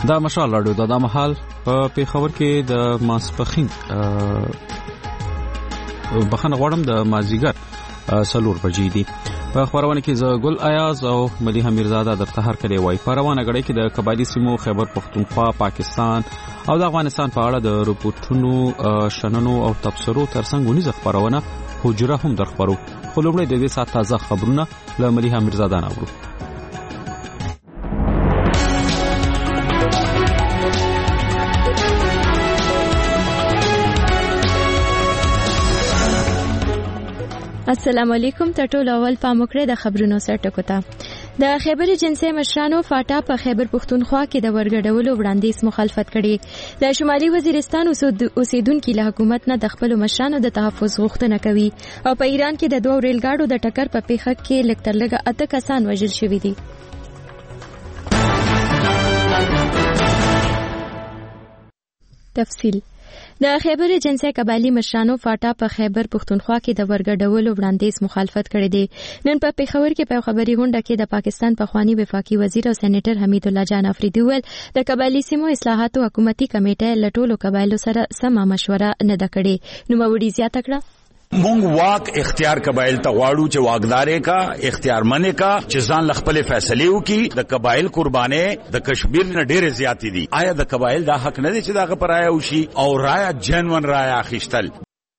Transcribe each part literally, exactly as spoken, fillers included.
دا مشال راډیو د دا مهال په پیښور کې د ماسپخین بخنه غوړم د مازیګر سلور بجې دي. په خبرونه کې زه ګل ایاز او مدیحه میرزاده درته هر کله وای. په روانه غړي کې د قبایلی سیمو خیبر پختونخوا، پاکستان او د افغانستان په اړه د رپورټونو، شننو او تبصرو ترڅنګ ونیزه خبرونه حجره هم درخبرو. خو لومړی د دې سات تازه خبرونه له مدیحه میرزاده نورو. السلام علیکم. ټول اول پاموکړه د خبرونو سره ټکوتا. د خیبر جنسي مشرانو فاټا په خیبر پختونخوا کې د ورګډولو وړاندیز مخالفت کړي. د شمالي وزیرستان اوسیدونکو له حکومت نه د خپل مشرانو د تحفظ غوښتنه کوي او په ایران کې د دوه ریل ګاډو د ټکر په پیښه کې لکټر لګه اته کسان وژل شوي دي. تفصیل د خیبر جنسي قبایلی مشرانو فاټا په خیبر پختونخوا کې د ورګډولو وړاندیز مخالفت کړی دی. نن په پیښور کې په خبري غونډه کې د پاکستان پخوانی وفاقي وزیر او سېنیټر حمید الله جان افریدي ویل د قبایلی سیمو اصلاحاتو حکومتي کمیټه لټولو قبایلو سره سم مشوره نه ده کړې. نو وړي زیاته کړه مونږ واک اختیار قبایل ته غواړو چې واکدارې کا اختیار منې کا چې ځان خپل فیصله وکړي. د قبایل قربانې د کشمیر نه ډېر زیاتې دي. آیا د قبایل دا حق نه دی چې داغه پر رایا وشي او رایا جنون رایا اخیستل؟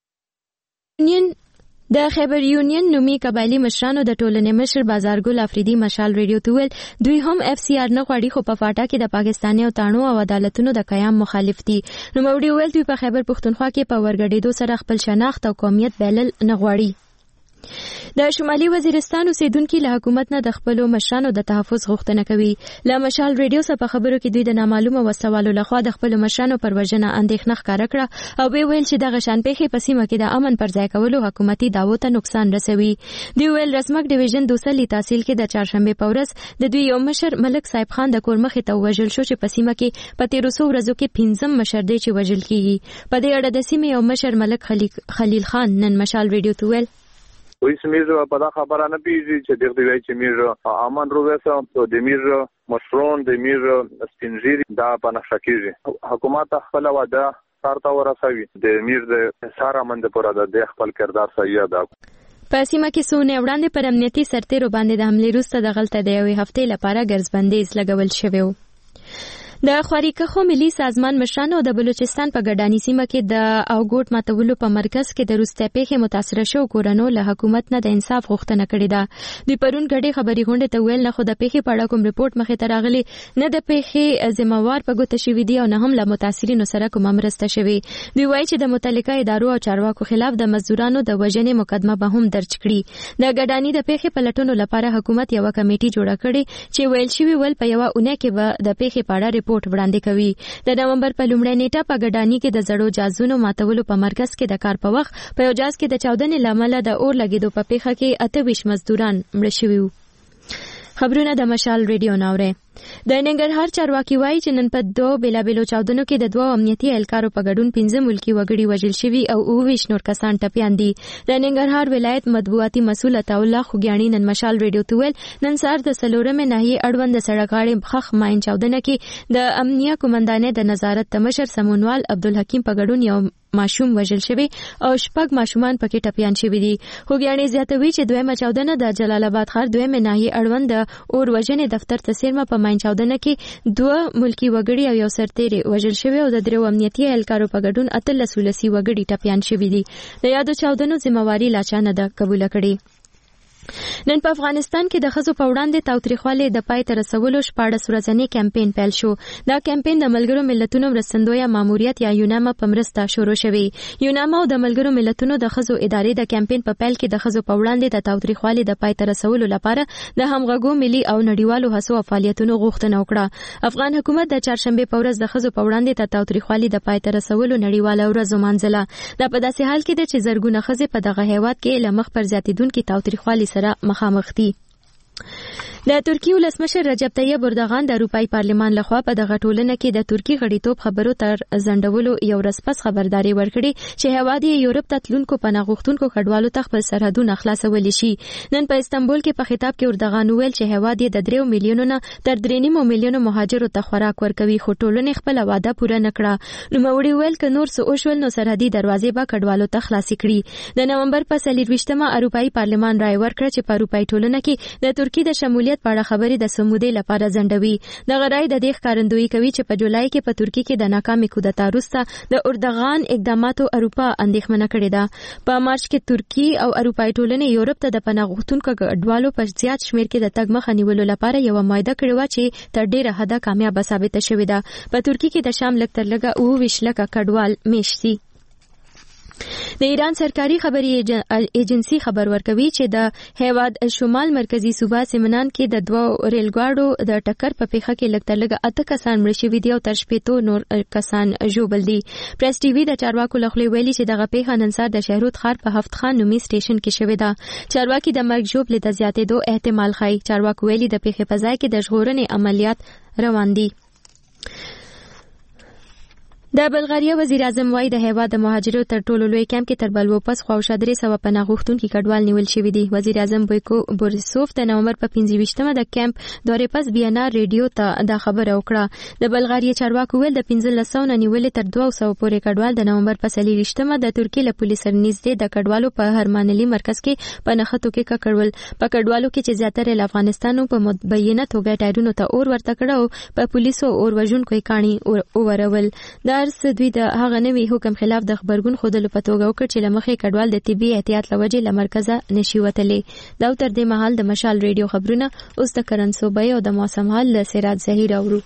د خیبر یونین نومي قبایلی مشرانو د ټولنې مشر بازارګل افریدي مشال ریډیو ته ویل دوی هم اف سی آر نه غواړي، خو په فاټا کې د پاکستاني او تانو او عدالتونو د قیام مخالف دي. نو موري ویل دوی په خیبر پختونخوا کې په ورګډېدو سره خپل شناخت او قومیت بلل نه غواړي. د شمالي وزیرستان اوسیدونکو له حکومت نه د خپل مشرانو د تحفظ غوښتنه کوي. له مشال ریډیو سره په خبرو کې دوی د نامعلومه وسوالو لخوا د خپل مشرانو پر وژنه اندېښنه ښکاره کړه او ویل چې د غشان پیښې په سیمه کې د امن پر ځای کولو حکومتي دعوو ته نقصان رسوي. دوی ویل رسمک ډیویژن دوسلی تحصیل کې د چهارشنبه په ورځ د دوی یو مشر ملک صاحب خان د کور مخې ته وژل شو چې په سیمه کې په تیرو څو ورځو کې پنځم مشر دی چې وژل کیږي. په دې اړه د سیمې یو مشر ملک خلیل خان نن مشال ریډیو ته ویل ویس میر په دا خبره نه پیږي چې دغه دی چې میر امان روزه او د میر مشرون د میر سپینځيري دا په نقشه کېږي. حکومت خپل وعده سارته ورسوي د میر د سارا مند پر د خپل کردار صحیح ادا. په سیمه کې سونه وړاندې پر امنیتي سرتیرو باندې د حمله وروسته د غلطه د یوې هفتې لپاره ګرځبندیز لګول شوی و. د خواریکخو ملي سازمان مشرانو د بلوچستان په ګډانی سیمه کې د اوګوټ ماتولو په مرکز کې د روسته پیښې متاثر شو کورونو له حکومت نه د انصاف غوښتنه کړې ده. د پرون غړي خبري غونډه ته ویل نه خو د پیښې په اړه کوم رپورت مخې ته راغلی نه د پیښې ذمہوار په ګوته شوی دی او نه هم له متاثرینو سره کوم مرسته شوی. دوی وایي چې د متعلقه ادارو او چارواکو خلاف د مزدورانو د وژنې مقدمه به هم درج کړي. د ګډانی د پیښې په لټونو لپاره حکومت یو کمیټه جوړه کړې چې ویل شوی ول په یو اونۍ کې به د پیښې په اړه رپورت وړاندې کوي. د نومبر په لومړۍ نیټه په ګډانی کې د زړو جازونو ماتولو په مرکز کې د کار په وخت په یو جاز کې د چاودنې لامل د اور لګیدو په پیښه کې اته ویشت مزدوران مړه شوي وو. خبرونه د مشال ریډیو ناوره. د ننګرهار چارواکي وایي چې نن په دوه بیلابیلو چاودنو کې د دوه امنیتي اهلکارو په ګډون پنځه ملکی وګړي وژل شوي او اوه ویشت نور کسان ټپیان دي. د ننګرهار ولایت مطبوعاتي مسؤل عطا الله خوګیاڼي نن مشال ریډیو ته ویل نن سهار د څلورمې ناحیې اړوند د سړک غاړې خخ ماین چاودنه کې د امنیه قومندانې د نظارت تمشر سمونوال عبدالحکیم په ګډون یو ماشوم وژل شوی او شپږ ماشومان پکې ټپیان شوي دي. خوګیاڼي زیاتوي چې دویمه چاودنه د جلال آباد ښار دویمه ناحیې اړوند د اور وژنې دفتر ته څیرمه په ماین چاودنه کې دوه ملکی وګړي او یو سرتیری وژل شوی او د درو امنیتي اهلکارو په ګډون اتلس ولسی وګړي ټپیان شوي دي. د یادو چاودنو ذمہواری لا چا نه ده قبول کړې. نن په افغانستان کې د ښځو په وړاندې تاوتریخوالي د پای ته رسولو شپاړس ورځنی کمپاین پیل شو. دا کمپاین د ملګرو ملتونو مرستندویه ماموریت یا یوناما په مرسته شروع شوی. یوناما او د ملګرو ملتونو د ښځو ادارې د کمپاین په پیل کې د ښځو په وړاندې د تاوتریخوالي د پای ته رسولو لپاره د همغږو ملي او نړیوالو هڅو او فعالیتونو غوښتنه وکړه. افغان حکومت د چهارشنبه په ورځ د ښځو په وړاندې د تاوتریخوالي د پای ته رسولو نړیواله ورځ ومانځله. دا په داسې حال کې ده چې زرګونه ښځې په دغه هیواد کې له مخ پر زیاتیدونکو تاوتریخوالي سره مخامخ دي. د ترکی ولسمشر رجب طیب اردوغان د اروپای پارلمان لخوا په دغه ټولنه کې د ترکی غړیتوب خبرو تر ځنډولو یو ورځ پس خبرداري ورکړي چې هیواد یې یورپ ته تلونکو پناه غوښتونکو کډوالو ته خپل سرحدونه خلاصولی شي. نن په استانبول کې په خطاب کې اردوغان وویل چې هیواد یې د درې میلیونو نه تر درې نیم میلیونو مهاجرو ته خوراک ورکوي، خو ټولنې خپل وعده پوره نه کړه. نوموړي وویل که نور څه وشول نو سرحدي دروازې به کډوالو ته خلاصې کړي. د نومبر په څلرویشتمه اروپایي پارلمان رایه ورکړه چې په اروپایي ټولنه کې د ترکی د شمولیت په اړه خبرې د سمودې لپاره ځنډوي. دغه رایه د دې ښکارندویي کوي چې په جولای کې په ترکی کې د ناکامې کودتا وروسته د اردوغان اقداماتو اروپا اندېښمنه کړې ده. په مارچ کې ترکی او اروپایي ټولنې یورپ ته د پناه غوښتونکو کډوالو په زیات شمېر کې د تګ مخه نیولو لپاره یوه معاهده کړې وه چې تر ډېره حده کامیابه ثابته شوې ده. په ترکی کې د شام لږ تر لږه اووه ویشت لکه کډوال میشت دي. د ایران سرکاري خبري ایجنسی خبر ورکوي چې د هیواد شمال مرکزی صوبه سیمنان کې د دوه ریل ګاډو د ټکر په پیښه کې لږ تر لږه اته کسان مړه شوي دي او تر شپېتو نور کسان ژوبل دي. پریس ټي وي د چارواکو له خولې ویلي چې دغه پیښه نن سهار د شهرود ښار په هفت خان نومي سټیشن کې شوې ده. چارواکي د مرګ ژوبلې د زیاتېدو احتمال ښيي. چارواکو ویلي د پیښې په ځای کې د ژغورنې عملیات روان دي. د بلغاریا وزیر اعظم وايي د هیواد د مهاجرو تر ټولو لوی کیمپ کې تر بلوو پس خواوشا درې سوه پناه غوښتونکي کډوال نیول شوي دي. وزیر اعظم بویکو بوریسوف د نومبر په پنځه ویشتمه د کیمپ دورې پس بي ان ار ریډیو ته دا خبره وکړه. د بلغاریا چارواکو ویل د پنځلس سوه نه نیولې تر دوه سوه پورې کډوال د نومبر په څلرویشتمه د ترکیې له پولیس سره نږدې د کډوالو په هرمانلي مرکز کې په نښتو کې ککړول. په کډوالو کې چې زیاتره له افغانستان په متبینه توګه ټایرونو ته اور ورته کړه او په پولیسو اور وژونکو کاڼي اورول. د ارس دوی د هغه نوي حکم خلاف د خبرګون خودلو په توګه وکړ چې لمخې کډوال د طبي احتیاط لوجې له مرکزه نشي وتلی. دا تر دې مهال د مشال ریډیو خبرونه اوس د کرن صوبې او د موسم حال له سراج زهیر اورو.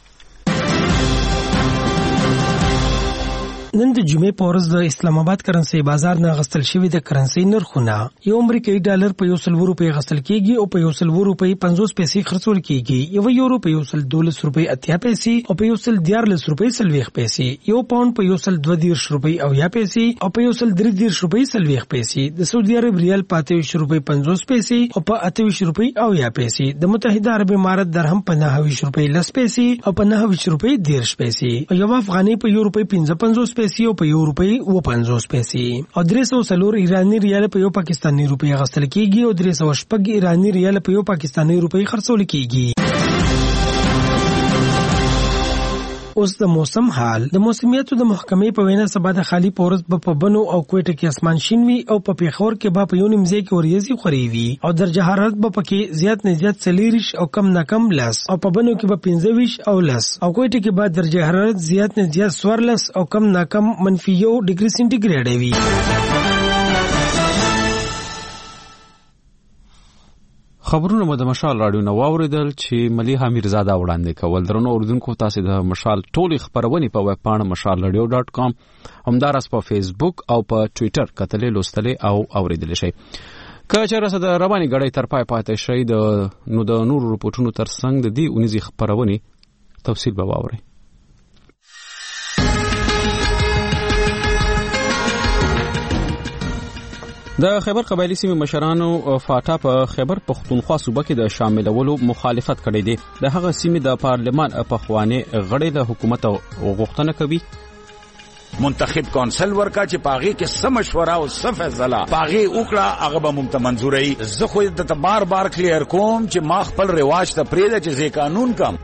نن د جمعې په ورځ د اسلام آباد کرنسي بازار نه غستل شوی د کرنسي نرخونه یو امریکایي ډالر په یو سل روپۍ غستل کیږي او په یو سل روپۍ پنځوس پیسې خرڅول کیږي. یو یورو په یو سل دولس روپۍ اتیا پیسې او په یو سل دیارلس روپۍ سلويخ پیسې. یو پاوند په یو سل دوه دیرش روپۍ او یا پیسې او په یو سل درې دیرش روپۍ سلويخ پیسې. د سعودي عرب ریال په اته ویشت روپۍ پنځوس پیسې او په اته ویشت روپۍ او یا پیسې. د متحده عرب امارات درهم په نهه ویشت روپۍ لس پیسې او په نهه ویشت روپۍ دیرش پیسې. یو افغاني په یو روپۍ پنځه پنځوس پیسې او په یو روپۍ و پنځوس پیسې. او درې سوه څلور ایراني ریال په یو پاکستاني روپۍ غستل کیږي او درې سوه شپږ ایراني ریال په یو پاکستاني روپۍ خرڅول کیږي. اوس د موسم حال. د موسمیاتو د محکمې په وینا سبا د خالی پورس په بنو او کوټه کې اسمان شین وي او په پیښور کې به په یو نیم ځای کې وریځي خوري وي او درجه حرارت به پکې زیات نه زیات څلېرویش او کم نه کم لس او په بنو کې به پنځه ویشت او لس او کوټه کې به درجه حرارت زیات نه زیات څوارلس او کم نه کم منفي یو ډیګري سنټیګریډ وي. خبرونه مو د مشال راډیو نو واوریدل چې ملیحه میرزاده وړاندې کول. درنو اوردونکو تاسو د مشال ټولي خبرونه په ویب پاڼه مشال رادیو ډاټ کام همدارس په فیسبوک او په ټوئیټر کتلې لوستلې او اوریدل شي. که چېرې د رواني غړې تر پای پاتې شي د نو د نور رپورټونو ترڅنګ د دې اونیزي خبرونه تفصیل به واوري. د خیبر قبایلی سیمې مشرانو فاټا په خیبر پختونخوا صوبه کې د شاملولو مخالفت کړی دی. د هغه سیمې د پارلمان پخوانی غړي له حکومت غوښتنه کوي منتخب کونسل ورکا چې پاغي کې سم مشوره او سم فیصله پاغي وکړه هغه به ممت منزوري. زه خو د بار بار کلیر کوم چې ما خپل رواج ته پریده چې زی قانون کم.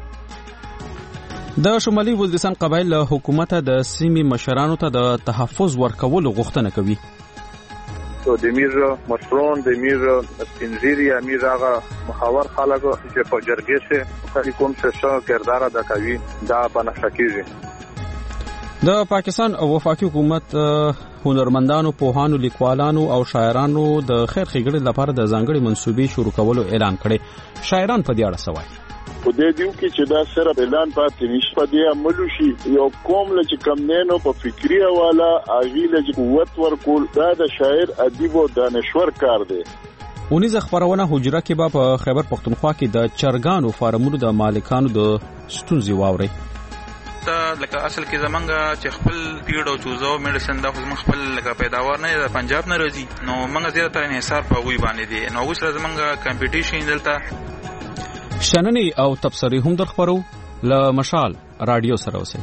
د شمالي ولدستان قبایل له حکومت د سیمې مشرانو ته د تحفظ ورکولو غوښتنه کوي. د میر مشرون د میر سپینځيري امیر هغه مخاور خلک چې په جرګې کې خالي کوم څه شو کردار ادا کوي دا بنفشه کیږي. د پاکستان وفاقي حکومت هنرمندانو، پوهانو، لیکوالانو او شاعرانو د خیر ښېګڼې لپاره د ځانګړي منصوبې شروع کولو اعلان کړي. شاعران په دې اړه څه وایي؟ په دې دیو کې چې دا سره اعلان پاتې نشي په دې عملو شي یو قوم له چې کم نه نو په فکری حواله اغي له قوت ورکول دا د شاعر ادیب او دانشور کار دی. اونیز خبرونه حجره کې به په خیبر پختونخوا کې د چرګانو فارمونو د مالکانو د ستونزې واوري. دا لکه اصل کې زمونږ چې خپل پیډ او چوزو میډیسن دا خو خپل لکه پیداوار نه د پنجاب نه راځي نو موږ زیاتره انحصار په وی باندې دي. نو اوس زمونږ کمپټیشن دلته شننې او تبصرې هم در خبرو له مشال رادیو سره اوسئ.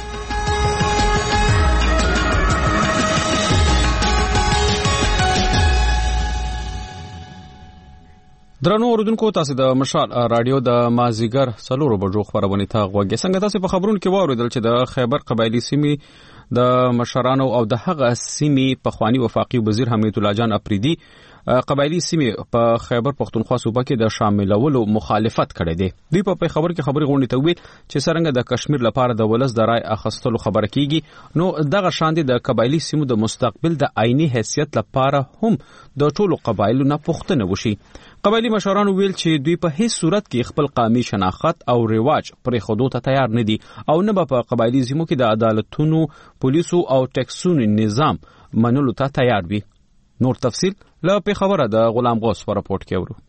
درنو اوریدونکو، تاسو د مشال رادیو د مازیګر څلورو بجو خبرونه ته غوږی. څنګه تاسو په خبرونو کې واوریدل چې د خیبر قبایلی سیمې د مشرانو او د هغه سیمې په خوانی وفاقي وزیر حمید الله جان اپریدي قبایلی سیمې په خیبر پختونخوا صوبه کې د شاملولو مخالفت کړې ده. دوی په خبر کې خبري غونډې ته ویل چې څنګه د کشمیر لپاره د ولس د رائے اخیستلو خبره کیږي، نو دغه شاندې د قبایلی سیمو د مستقبل د عیني حیثیت لپاره هم د ټولو قبایلو نه پوښتنه وشي. قبایلی مشرانو ویل چې دوی په هیڅ صورت کې خپل قومي شناخت او رواج پرې خودو ته تیار نه دي او نه به په قبایلی سیمو کې د عدالتونو، پولیسو او ټیکسونو نظام منلو ته تیار وي. نور تفصیل له په خبره د غلام غوث په راپورټ کې اورو.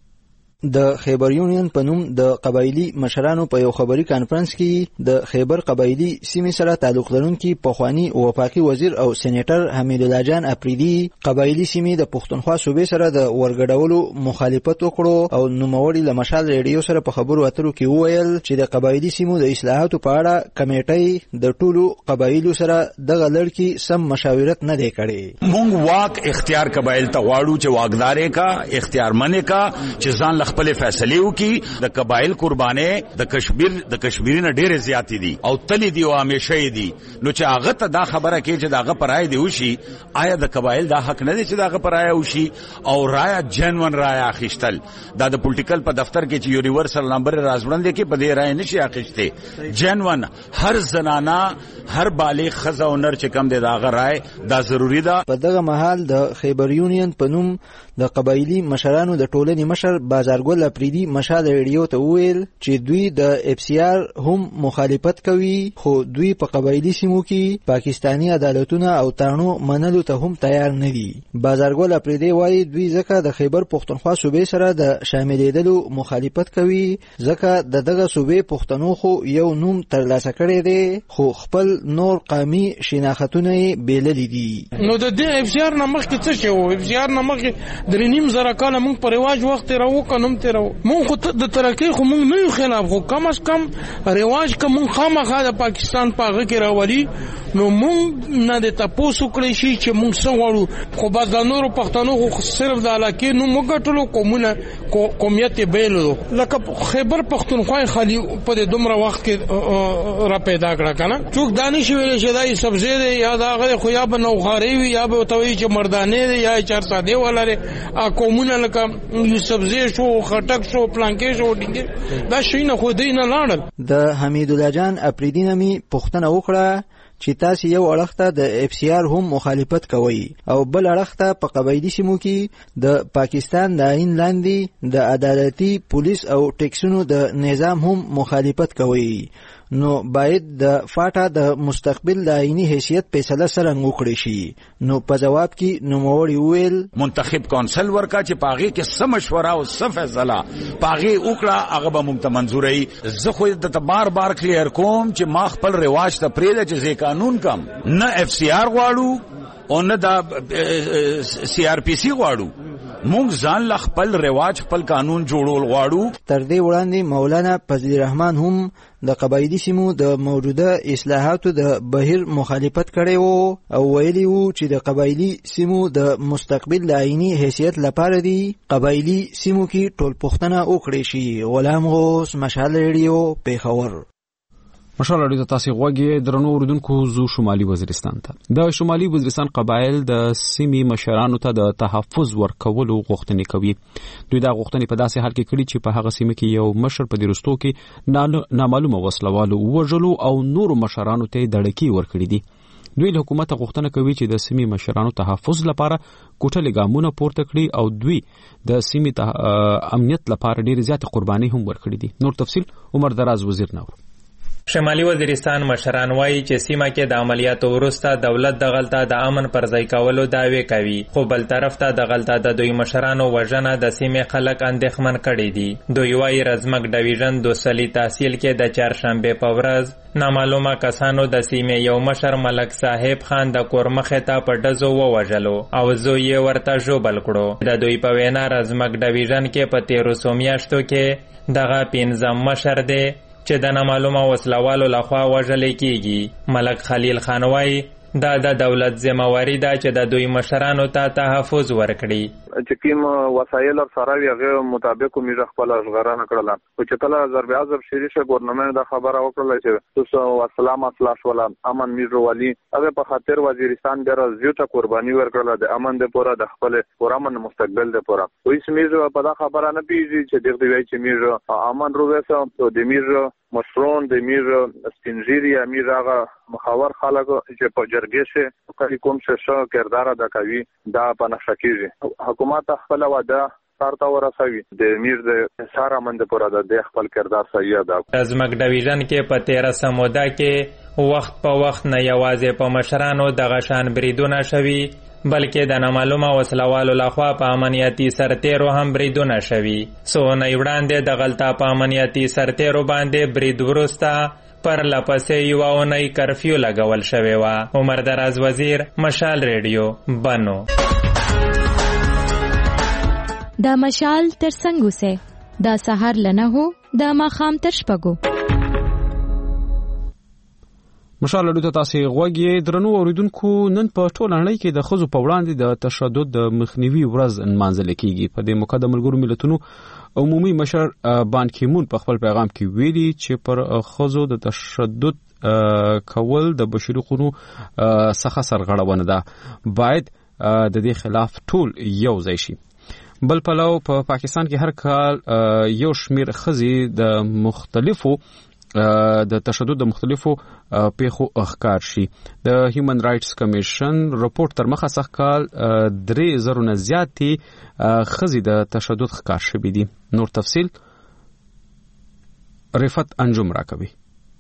د خیبر یونین په نوم د قبایلی مشرانو په یو خبري کانفرنس کې د خیبر قبایلی سیمې سره تعلق لرونکي پخوانی وفاقي وزیر او سېنیټر حمید الله جان اپریدي قبایلی سیمې د پښتونخوا صوبې سره د ورګډولو مخالفت وکړو او نوموړي له مشال ریډیو سره په خبرو اترو کې وویل چې د قبایلی سیمو د اصلاحاتو په اړه کمیټې د ټولو قبایلو سره دغه لړ سم مشاورت نه دی کړی. مونږ واک اختیار قبایل ته غواړو چې واکدارې کا اختیارمنې کا چې ځان خپل فیصله وکي. د قبایل قربانې د کشمیر د کشمیري نه ډېر زیات دي او تل دي او همیشه دي، نو چې هغه ته دا خبره کوي چې داغه پرای دی وشي، آیا د قبایل دا حق نه دی چې داغه پرای وشي او رایا جنون رایا اخیستل؟ دا د پولیټیکل په دفتر کې چې یونیورسل نمبر راځوړندې کې په دې رای نشي اخیسته. جنون هر زنانا هر بالغ خزه او نر چې کم دی داغه رای دا ضروری ده. په دغه مهال د خیبر یونین په نوم د قبایلی مشرانو د ټولنې مشر بازارګل اپریدي مشال ریډیو ته وویل چې دوی د اف سی آر هم مخالفت کوي، خو دوی په قبایلی سیمو کې پاکستانی عدالتونه او تانو منلو ته هم تیار نه دي. بازارګل اپریدي وایي دوی ځکه د خیبر پختونخوا صوبې سره د شاملېدلو مخالفت کوي ځکه د دغه صوبې پښتنو خو یو نوم ترلاسه کړی دی خو خپل نور قومي شناختونه یې بیللي دي. نو د دې اف سی آر نه مخکې څه شی و؟ اف سی آر نه مخکې درې نیم زره کاله موږ په رواج وخت تېراوه که نوم تېراوه. موږ خو د ترقۍ خو موږ نه یو خلاف، خو کم از کم رواج که موږ خامخا د پاکستان په هغه کې راولي نو موږ نه د تپوس وکړی شي چې موږ څه غواړو. خو بس د نورو پښتنو خو صرف د علاقې نوم وګټلو، قومونه قومیت یې بیلو. لکه خیبر پښتونخوا خالي په دې دومره وخت کې را پیدا کړه که نه. څوک دا نشي ویلی چې دا یې سبزی دی یا د هغه خو یا به نوخارۍ وي یا به ورته وایي چې مردانې دی یا یې چارسادې ولرې. قومونه لکه یوسفزی شو، خټک شو، پلانکې شو، ډینګې، دا شیونه خو دوی نه لاړل. د حمید الله جان اپریدي نه مې پوښتنه وکړه چې تاسو یو اړخ ته د اف سی آر هم مخالفت کوي او بل اړخ ته په قبایلی سیمو کې د پاکستان د عین لاندې د عدالتي، پولیس او ټیکسونو د نظام هم مخالفت کوي، نو باید د فاټا د مستقبل د عیني حیثیت فیصله څرنګه وکړي شي؟ نو په جواب کې نوموړي وویل منتخب کونسل ورکا چې پاغي کې سم مشوره او سم فیصله پاغي وکړه هغه به مونږ ته منزوري. زه خو د بار بار کلیر کوم چې ما خپل رواج ته پرېږده چې زه قانون کم نه اف سی آر غواړو او نه دا سی آر پی سی غواړو. مونږ ځان له خپل رواج خپل قانون جوړول غواړو. تر دې وړاندې مولانا فضل الرحمن هم د قبایلی سیمو د موجوده اصلاحاتو د بهیر مخالفت کړی وو او ویلي وو چې د قبایلی سیمو د مستقبل د عیني حیثیت لپاره دی قبایلی سیمو کې ټول پوښتنه وکړي شي. غلام غوث، مشال ریډیو، پیښور. مشال رادیو تاسو غوږی درنو اوریدونکو زو شمالي وزیرستان ته. د شمالي وزیرستان قبایل د سیمې مشرانو ته د تحفظ ورکولو غوښتنې کوي. دوی دا غوښتنې په داسې حال کې کړي چې په هغه سیمه کې یو مشر په دیرستو کې نامعلومه وسلوالو وژلو او نورو مشرانو ته دړکی ورکړي دي. دوی له حکومت غوښتنه کوي چې د سیمې مشرانو تحفظ لپاره کوټلې ګامونه پورته کړي او دوی د سیمې امنیت لپاره ډېر زیات قرباني هم ورکړي دي. نور تفصیل عمر دراز وزیر نور. شمالي وزیرستان مشران وایي چې سیمه کې د عملیاتو وروسته دولت دغلته د امن پر ځای کولو دعوې کوي، خو بل طرف ته دغلته د دوی مشرانو وژنه د سیمې خلک اندېښمن کړي دي. دوی وایي رزمک ډویژن دوسلي تحصیل کې د چهارشنبې په ورځ نامعلومه کسانو د سیمې یو مشر ملک صاحب خان د کور مخې ته په ډزو ووژلو او زوی یې ورته ژوبل کړو. د دوی په وینا رزمک ډویژن کې په تیرو څو میاشتو کې دغه پنځم مشر دی چې د نامعلومه وسلوالو لخوا وژلې کیږي. ملک خلیل خان وایي دا د دولت ذمہواری ده چې د دوی مشرانو ته تحفظ ورکړي. چې کوم وسایل سره هغه مطابق موږ خپل اشغارانه کړل، خو چې کله ضرب اعظم شریشه ګورنمنت د خبره وکړه چې تاسو اسلام اصلاح ولا امن میرو والی هغه په خاطر وزیرستان ډېر زیاته قرباني ورکړه د امن د پوره د خپل پرامن مستقبل د پوره. وایي موږ په دا خبره نه پیږي چې دغه وی چې موږ امن روزه او د موږ مشرون د میر سپینځيري امیر هغه مخاور خلک چې په جرګې شه کلی کوم څه کردار ادا کوي دا په نقشه کېږي. حکومت خپل وعده سارته ورسوي د میر د سارا مند پورا د خپل کردار صحیح ادا. رزمک ډویژن کې په تیره سموده کې وخت په وخت نه یوازې په مشرانو د غشان بریدونه شوي بلکې د نامعلومه وسلوالو لخوا په امنیتي سرتیرو هم بریدونه شوي. څو اونۍ وړاندې د غلطه په امنیتي سرتیرو باندې برید وروسته پر لپسې یوه اونۍ کرفیو لګول شوې وه. عمر دراز وزیر، مشال ریډیو، بنو. دا مشال تر څنګ اوسئ، دا سهار له نهو دا ماښام تر شپږو. مشال لرو ته تاسو غوږی درنو اوریدونکو. نن په ټوله نړۍ کې د ښځو په وړاندې د تشدد د مخنیوي ورځ نمانځل کیږي. په دې موقع د ملګرو ملتونو عمومي مشر بان کی مون په خپل پیغام کې ویلي چې پر ښځو د تشدد کول د بشري حقوقو څخه سرغړونه ده، باید د دې خلاف ټول یو ځای شي. بل پلو په پا پاکستان کې هر کال یو شمیر ښځې د مختلفو د تشدد د مختلفو پیښو اخکار شي. د هیومن رائټس کمیشن رپورت تر مخه سخت کال درې زره نه زیاتې ښځې د تشدد ښکار شوي دي. نور تفصیل رفت انجم راکوي.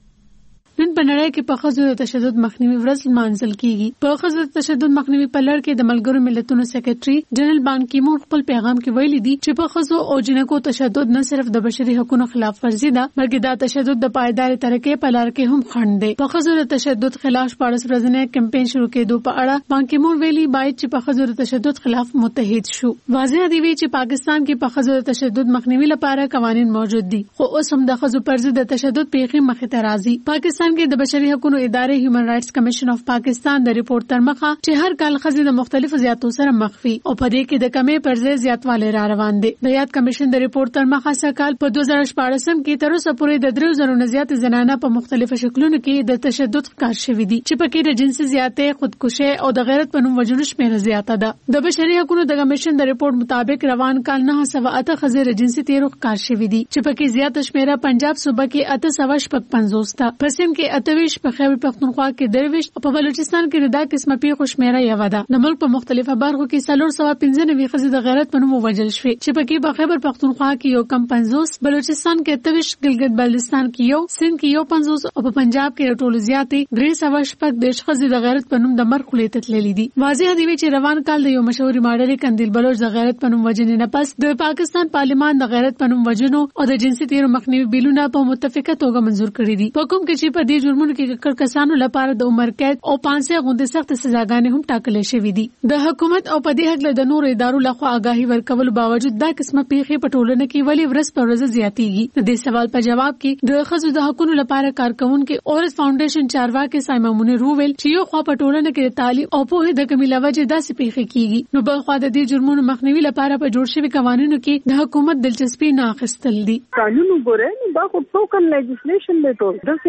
نن په نړۍ کې په ښځو د تشدد مخنیوي ورځ لمانځل کیږي. په ښځو د تشدد مخنیوي په لړ کې د ملګرو ملتونو سیکریټري جنرال بان کی مون خپل پیغام کې ویلي دي چې په ښځو او جنکو تشدد نه صرف د بشري حقوقو خلاف ورزي ده بلکې دا تشدد د پایدار ترقۍ په لار کې هم خنډ دی. په ښځو د تشدد خلاف شپاړس ورځنی کمپاین شروع کېدو په اړه بان کی مون ویلي باید چې په ښځو د تشدد خلاف متحد شو. واضح دی چې پاکستان کې په ښځو د تشدد مخنیوي لپاره قوانين موجود دي، خو اوس هم د ښځو پر ضد د تشدد پیښې مخې ته راځي. پاکستان کې د بشري حقوقو ادارې هیومن رائټس کمیشن اف پاکستان د ریپورت تر مخه چې هر کال ښځې د مختلفو زیاتو سره مخ وي او په دې کې د کمې پر ځای زیاتوالی را روان دی. د یاد کمیشن د ریپورت تر مخه سږ کال په دوه زره شپاړسم کې تر اوسه پورې د درې زره نه زیات زنانه په مختلفو شکلونو کې د تشدد ښکار شوي دي چې پکې د جنسي زیاتې، خودکشي او د غیرت په نوم وژنو شمیره زیاته ده. د بشري حقوقو د کمیشن د ریپورت مطابق روان کال نه سوه اته ښځې د جنسي تیرو ښکار شوي دي چې پکې زیاته شمیره پنجاب صوبه کې اته سوه شپږ پنځوس ده، په سند کې اته ویشت، په خیبر پختونخوا کې درویش او په بلوچستان کې دا قسمه پیښو شمیره یوه ده. د ملک په مختلفو برخو کې څلور سوه پنځه نوي ښځې د غیرت په نوم ووژل شوې چې پکې په خیبر پختونخوا کې یو کم پنځوس، بلوچستان کې اته ویشت، ګلګت بلتستان کې یو، سند کې یو پنځوس او په پنجاب کې ټولو زیاتې درې سوه شپږ دېرش ښځې د غیرت په نوم د مرګ خولې ته تللې دي. واضح دی چې روان کال د یو مشهوري ماډل قندیل بلوچ د غیرت په نوم وژنې نه پس د پاکستان پارلیمان د غیرت په نوم وژنو او د جنسي تیرو مخنیوي بیلونه په متفقه توګه منزور کړي دي، په کوم کې چې په دې جرمونو کې ککړ کسانو لپاره د عمر قید او پانسه غونډې سخت سزاګانې هم ټاکل شوې دي. د حکومت او په دې حق له نورو ادارو لخوا آگاهي ورکول باوجود دا قسمه پیښې په ټولنه کې ولې ورځ په ورځ زیاتېږي. د دې سوال په جواب کې د ښځو د حقوقو لپاره کارکونکو اورس فاونډیشن چارواکي سایما مونیر وویل چې یو خوا په ټولنه کې د تعلیم او پوهې د کمی له وجې داسې پیښې کیږي، نو بل خوا د دې جرمونو مخنیوي لپاره په جوړ شوي قوانینو کې د حکومت دلچسپي نه اخیستل دي. قانون وګورئ نو دا خو ټوکن لیجسلیشن دی، ټول دغه دې کې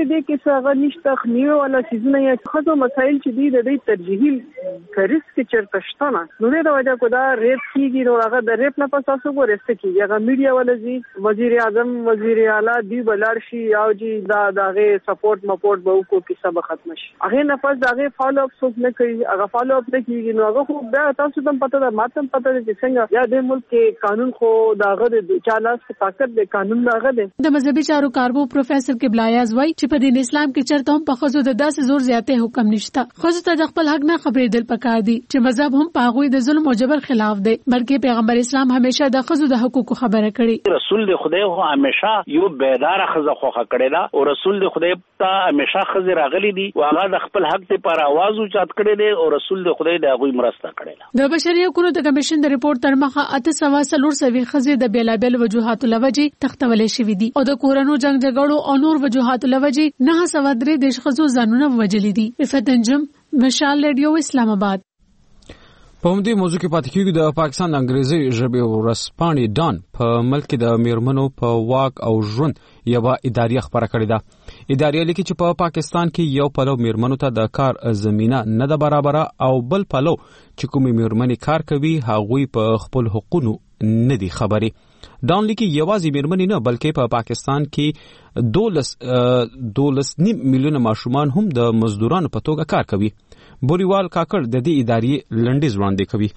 هغه نشته خنیو ولا سيزونه یا خزو مسائل چې دي د دې ترجیحي کریس کې چرته شته نو د وجه کو دا ریپ کیږي نو هغه د ریپ نه پس تاسو کو رسته کیږي هغه میډیا ولزي وزیر اعظم وزیر اعلی دی بلار شي او جی دا دغه سپورټ مپورټ به کو کې سبا ختم شي هغه نه پس دغه فالو اپ څوک نه کوي هغه فالو اپ نه کیږي نو هغه خو بیا تاسو ته پته ده ماته پته ده چې څنګه یا د ملک کې قانون خو دغه د چالاس طاقت د قانون دغه ده د مذهبي چارو کاربو پروفیسور قبلایاز وای چې په دین اسلام کې چرته هم په خزو د داسې زور زیاتې حکم نشته خزو ته د خپل حق نه خبرې دل پکار دي چې مذهب هم پاغوي د ظلم او جبر خلاف دی بلکې پیغمبر اسلام همیشه د خزو د حقوقو خبره کړي رسول د خدای خو همیشه یو بیدار خزه خو کړی دا او رسول د خدای ته همیشه خزه راغلي دي او هغه د خپل حق لپاره आवाज اوچت کړی دی او رسول د خدای د غوي مرسته کړی د بشري حقوقو د کمیشن د ریپورت تر مخه اته سوا سلور سوي خزه د بیلابل وجوهاتو لوجي تختولې شوې دي او د کورونو جنگ جګړو او نور وجوهاتو لوجي نه سوا درې د خزو ځانونه وجلې دي فتنجم مشال ریډیو اسلام آباد. په همدې موضوع کې پاتې کېږو د پاکستان انګریزي ژبې ورځپاڼې ډان په ملک کې د میرمنو په واک او ژوند یوه اداریه خپره کړې ده. اداریه لیکي چې په پاکستان کې یو پلو میرمنو ته د کار زمینه نه ده برابره او بل پلو چې کومې میرمنې کار کوي هغوی په خپل حقونو نه دي خبرې. ډان لیکي یوازې میرمنې نه بلکې په پاکستان کې دولس دولس نیم میلیونه ماشومان هم د مزدورانو په توګه کار کوي. بوریوال کاکړ د دې ادارې لنډیز وړاندې کوي.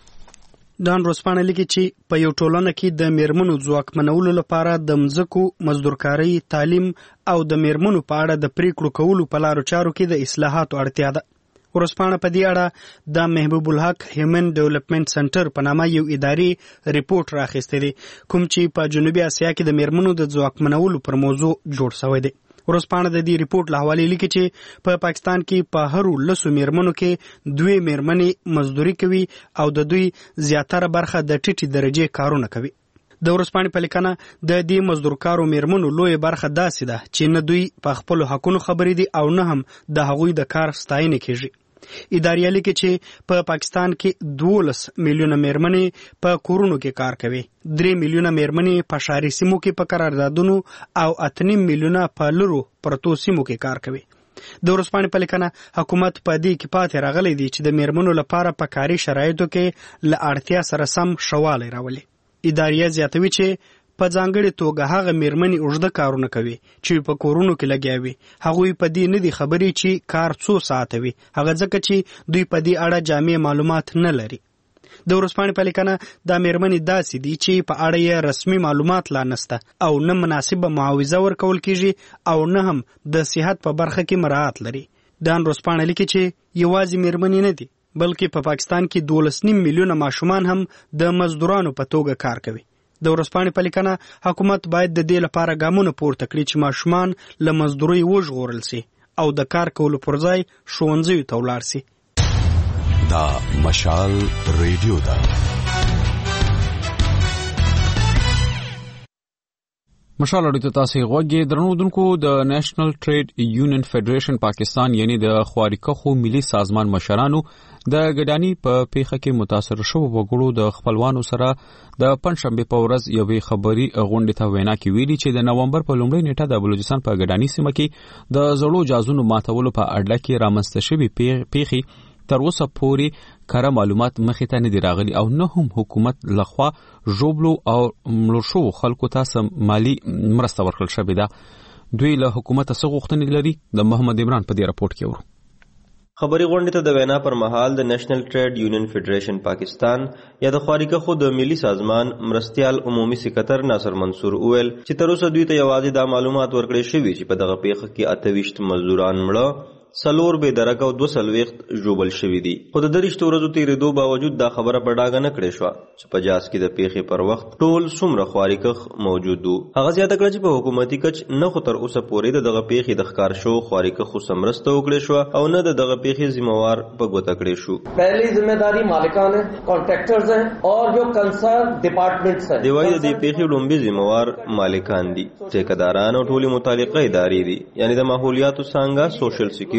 ډان ورځپاڼه لیکي چې په یو ټولنه کې د میرمنو ځواکمنولو لپاره د مځکو مزدورکارۍ تعلیم او د میرمنو په اړه د پریکړو کولو په لارو چارو کې د اصلاحاتو اړتیا ده. ورځپاڼه په دې اړه د محبوب الحق هیومن ډیولپمنٹ سنټر په نامه یو اداري ریپورت راخیستی دی کوم چې په جنوبي اسیا کې د میرمنو د ځواکمنولو پر موضوع جوړ شوی دی. ورځپاڼه د دې ریپورت له حوالې لیکي چې په پاکستان کې په هرو لسو میرمنو کې دوی میرمنې مزدوري کوي او د دوی زیاتره برخه د ټیټې درجې کارونه کوي. د ورځپاڼې په لیکنه د دې مزدورکارو میرمنو لوی برخه داسې ده چې نه دوی په خپل حقونو خبرې دي او نه هم د هغوی د کار ستاینه کیږي. ادارې لیکي چې په پاکستان کې دولس میلیونه میرمنې په کورونو کې کار کوي درې میلیونه میرمنې په ښاري سیمو کې په قراردادونو او اته نیم میلیونه په لرو پرتو سیمو کې کار کوي. د ورځپاڼې په لیکنه حکومت په دې کې پاتې راغلی دی چې د میرمنو لپاره په کاري شرایطو کې له اړتیا سره سم ښه والی راولي. ادارې زیاتوي چې په ځانګړې توګه هغه میرمنې اوږده کارونه کوي چې په کورونو کې لګیا وي هغوی په دې نه دي خبرې چې کار څو ساعته وي هغه ځکه چې دوی په دې اړه جامع معلومات نه لري. د ورځپاڼې په لیکنه دا میرمنې داسې دي چې په اړه یې رسمي معلومات لا نسته او نه مناسبه معاوضه ورکول کیږي او نه هم د صحت په برخه کې مراعات لري. دان ورځپاڼه لیکي چې یوازې میرمنې نه دي بلکې په پاکستان کې دولس نیم میلیونه ماشومان هم د مزدورانو په توګه کار کوي. د ورځپاڼې په لیکنه حکومت باید د دې لپاره ګامونه پورته کړي چې ماشومان له مزدورۍ وژغورل سي او د کار کولو پر ځای ښوونځیو ته ولاړ سي. دا مشال ریډیو ده. مشال اړیته تاسو غوږی درنودونکو د نېشنل ټریډ یونین فدریشن پاکستان یعنی د خواریکخو ملي سازمان مشرانو د ګډانی په پیښه کې متاثر شوو وګړو د خپلوانو سره د پنځشنبه په ورځ یوې خبري غونډې ته وینا کې ویلي چې د نومبر په لومړۍ نیټه د بلوچستان په ګډانی سیمه کې د زړو جازونو ماتولو په اړه کې رامنځته شوې پیښې تر اوسه پورې کره معلومات مخې ته نه دي راغلي او نه هم حکومت لخوا ژوبلو او مړو شوو خلکو ته مالي مرسته ورکړل شوې ده. دوی له حکومت څخه غوښتنې لري. د محمد عمران په دې راپورټ کې ورو خبري غونډې ته د وینا پر مهال د نېشنل ټریډ یونین فدریشن پاکستان یا د خواریکخو د ملي سازمان مرستیال عمومي سکرټر ناصر منصور وویل چې تر اوسه دوی ته یوازې دا معلومات ورکړل شوي چې په دغه پیښه کې اته ویشت مزدوران مړه سلور به درک او دو سلويخت جوبل شوی دي. خو د درشتو ورځو تیرېدو باوجود دا خبره په ډاګه نه کړې شوه چې په جاز کې د پیښې پر وخت ټول څومره خواریکخ موجود وو. هغه زیاته کړه چې په حکومتي کچ نه خو تر اوسه پورې د دغه پیښې د ښکار شو خواریکخو سمرسته وکړې شوه او نه د دغه پیښې ذمہوار په ګوته کړې شو. پہلی ذمہ داری مالکان ہیں، کانٹریکٹرز ہیں اور جو کنسرن ڈپارٹمنٹس ہیں. دی وایي د دې پیښې لومبي ذمہوار مالکان دي، ټیکداران او ټولې متعلقه ادارې دي یعنی د ماحولیاتو څنګه سوشل سکیورټي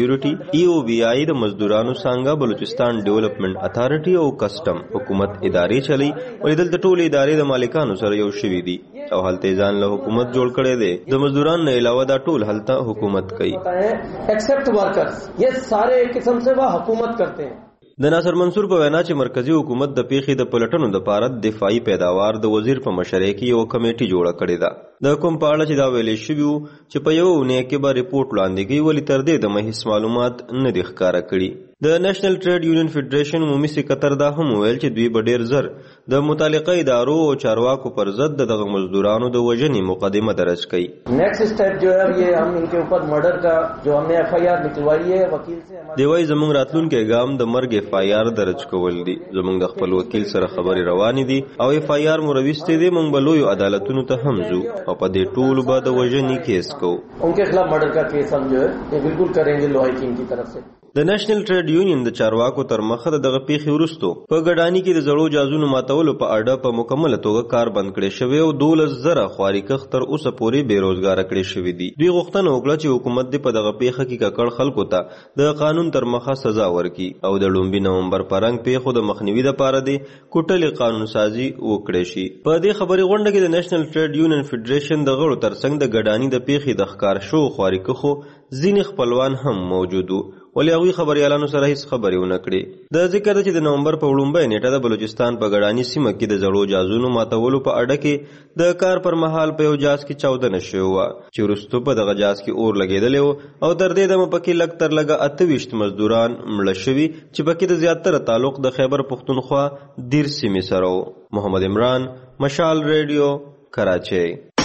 سکیورټي ای او بی آی د مزدورانو څنګه بلوچستان ډیولپمنٹ اتھارټي او کسٹم حکومت ادارې چلی ولې دلته ټول ادارې د مالکانو سره یو شوي دي او هلته ځان له حکومت جوړ کړي دي د مزدورانو نه علاوه دا ټول هلته حکومت کوي accept workers ये सारे किस्म से वह हुकूमत करते हैं। د ناصر منصور په وینا چې مرکزی حکومت د پیښې د پلټنو د پاره دفاعي پیداوار د وزیر په مشرۍ کې یو کمیټي جوړه کړې ده د کوم په اړه چې دا ویلې شوی چې په یو اونۍ کې به ریپورت وړاندې کوي ولې تر دې د مهیس معلومات نه دي ښکاره کړي د نېشنل ټریډ یونین فدریشن عمومي سکتر دا هم ویل چې دوی به ډیر زر د متعلقه ادارو او چارواکو پر ضد دغه مزدورانو د وژنې مقدمه درج کړي नेक्स्ट स्टेप जो है ये हम इनके ऊपर मर्डर का जो हमने एफ आई आर निकलवाई है वकील से دی وای زموږ راتلونکي ګام د مرګ اف آی آر درج کول دي زموږ د خپل وکیل سره خبرې روانې دي او اف آی آر مرويسته دي موږ بلوي عدالتونو ته هم ځو او په دې ټول به د وژنې کیس کو उनके खिलाफ मर्डर का केस हम जो है ये बिल्कुल करेंगे लॉ टीम की तरफ से د نېشنل ټریډ یونین د چارواکو تر مخه دغه پیښې وروستو په ګډانی کې د زړو جازونو ماتولو په اړه په مکمل توګه کار بند کړي شوی او دولس زره خواریکخ تر اوسه پورې بیروزګار کړي شوی دي دوی غوښتنه وکړه چې حکومت دې په دغه پیښه کې ککړ خلکو ته د قانون تر مخه سزا ورکړي او د لومبي نومبر پرنګ پیښو د مخنیوي لپاره دې کوټلې قانون سازي وکړي شي په دې خبري غونډه کې د نېشنل ټریډ یونین فدریشن د غړو ترڅنګ د ګډانی د پیښې د ښکار شو خواریکخو ځینې خپلوان هم موجود وو ولې هغوی خبریالانو سره هیڅ خبرې ونه کړې د ذکر ده چې د نومبر په وړومبۍ نیټه د بلوچستان په ګډانی سیمه کې د زړو جازونو ماتولو په اړه کې د کار پر مهال په یو جاز کې چاودنه شوې وه چې وروستو په دغه جاز کې اور لګېدلی و او تر دې دمه پکې لږ تر لږه اته ویشت مزدوران مړه شوي چې پکې د زیاتره تعلق د خیبر پښتونخوا دیر سیمې سره و محمد عمران مشال ریډیو کراچۍ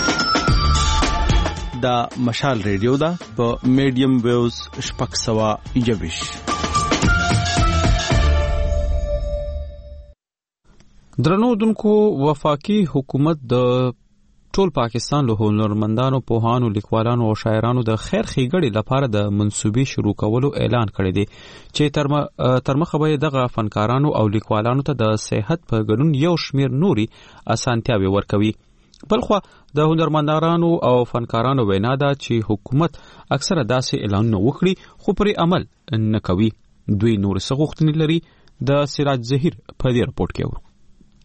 دا مشال ریډیو دا په میډیم ویوز شپږ سوه یوویش درنو دونکو وفاقي حکومت د ټول پاکستان له هنرمندانو پوهانو لیکوالانو او شاعرانو د خیر ښېګړې لپاره د منصوبې شروع کولو اعلان کړی دی چې تر مخه به دغه فنکارانو او لیکوالانو ته د صحت په ګډون یو شمیر نوري اسانتیاوې ورکوي بلخوا د هنرمندانو او فنکارانو وینا ده چې حکومت اکثره داسې اعلانونه وکړي خو پرې عمل نه کوي دوی نور څه غوښتنې لري د سراج ظهیر په دې رپورټ کې و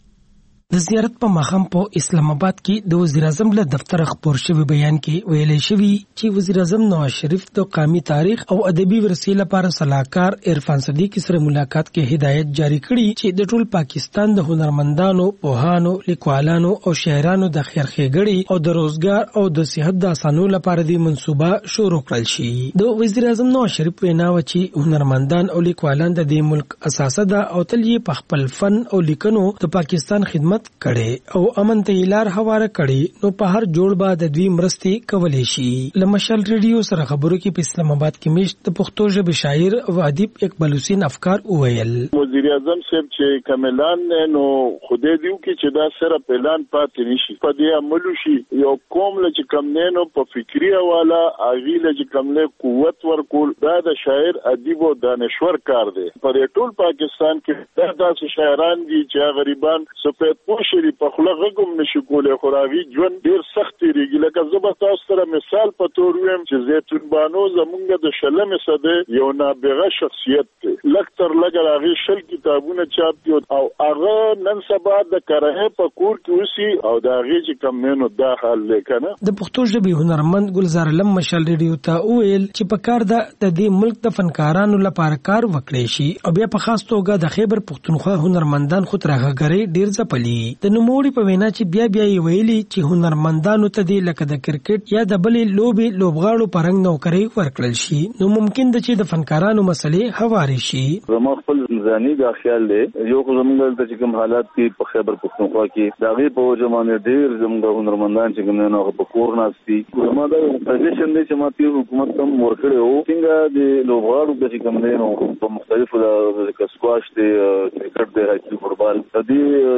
د زیارت په مخام په اسلام آباد کې د وزیر اعظم له دفتر خبر شوی بیان کې ویل شوی چې وزیر اعظم نواز شریف د قومي تاریخ او ادبي ورثې لپاره صلاحکار عرفان صدیقی سره ملاقات کې هدایت جاری کړي چې د ټول پاکستان د هنرمندانو پوهانو لیکوالانو او شاعرانو د خیر ښېګړې او د روزګار او د صحت د اسانولو لپاره د منصوبه شروع کړل شي د وزیر اعظم نواز شریف وینا و چې هنرمندان او لیکوالان د دې ملک اساسه ده او تل یې په خپل فن او لیکنو د پاکستان خدمت کړي او امن ته لار هواره کړي نو په هر جوړ به د دوی مرستې کولې شي لمشل ریډیو سره خبرو کې په اسلام آباد کې مشت د پښتو ژبې شاعر او ادیب اقبال حسین افکار وویل وزیر اعظم صاحب چې کملان نو خوده دیو کې چې دا سره پلان پاتې نشي په دې عملو شي یو قوم له چې کم نه نو په فکری حواله اغي له چې کم له قوت ورکول دا د شاعر ادیب او دانشور کار دی پر ټول پاکستان کې دا داسې شاعران دي چې غریبان سپید پوشری په خلغه کوم نشي کولای خوراوي ژوند ډیر سخت ریږي لکه زبر تاسو سره مثال په تور ویم چې زيتون بانو زمونږ د شلمه صده یو نابغه شخصیت دی لکتر لګر هغه شل کتابونه چاپ دي او هغه نن سبا د کرهه په کور کې وسی او دا هغه چې کم نه دا حال لیکنه د پښتو ژبې هنرمند ګلزار لم مشال ریډیو ته ویل چې په کار د دې ملک د فنکارانو لپاره کار وکړي شي او بیا په خاص توګه د خیبر پښتونخوا هنرمندان خو ترغهګری ډیر ځپلي د نوموړي په وینا چې بیا بیا یې ویلي چې هنرمندانو ته د لکه د کرکټ یا د بلې لوبې لوبغاړو پرنګ نوکري ورکړل شي نو ممکن ده چې د فنکارانو مسلې هواري شي زموږ خپل ځاني دا خیال دی یو زموږ د چې کوم حالات کې په خیبر پښتونخوا کې دا غي په وجمانه ډیر زموږ هنرمندان چې کوم نه په کور ناشتي زموږ د پوزیشن دی چې ماته حکومت کوم ورکړي او څنګه د لوبغاړو د چې کوم نه په مختلفو د سکواش دی کرکټ دی هاکی فوټبال د دې چې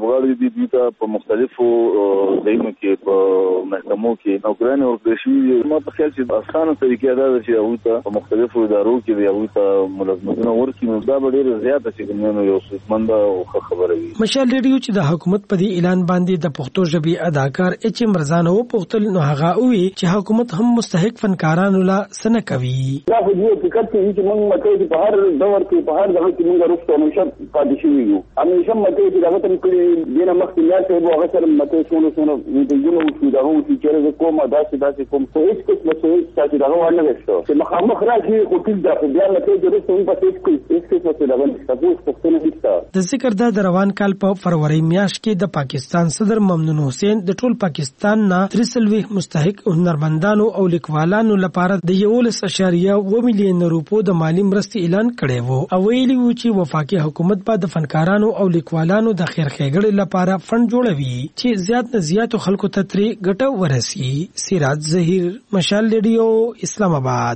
لوبغاړي دي دوی ته په مختلفو ځایونو کې په محکمو کې نوکرانه ورکړي ما په خیال چې اسانه طریقې دا چې هغه ته په مختلفو ادارو کې دی هغه ته ملازمتونه ورکړي نو دا ډېر زیات چې ګننه یو څه او خبره وي. مشال ریډیو چې د حکومت په دې اعلان باندې د پښتو ژبې اداکار اچ ام رضانو پوښتل نو هغه وی چې حکومت هم مستحق فنکارانو لا سنه کوي. دا خو دې فکر کوي چې موږ مته په هر دور کې په هر ځای کې موږ وروسته همیشه پاتې شوي یو. همیشه مته چې دا ته کړي دینه مخکې نه ته وو هغه سره مته څونه څونه دې یو نو چې دا وو چې چیرې کومه داسې داسې کوم څه هیڅ څه څه چې دا ونه وشو چې مخامخ راځي خو ټول دا بیا مته چې وروسته په هیڅ څه هیڅ څه څه دا ونه تاسو څه نه د ذکر د روان کال په فروری میاشت کې د پاکستان صدر ممنون حسین د ټول پاکستان نه ترسلوي مستحق هنرمندانو او لیکوالانو لپاره د یولس اشاریه و میلیون روپو د مالی مرستې اعلان کړی وو او ویلي وو چې وفاقي حکومت به د فنکارانو او لیکوالانو د خیر ښېګړې لپاره فند جوړوي چې زیات نه زیات خلکو ته ترې ګټه ورسي. سراج ظهیر، مشال ریډیو، اسلام آباد.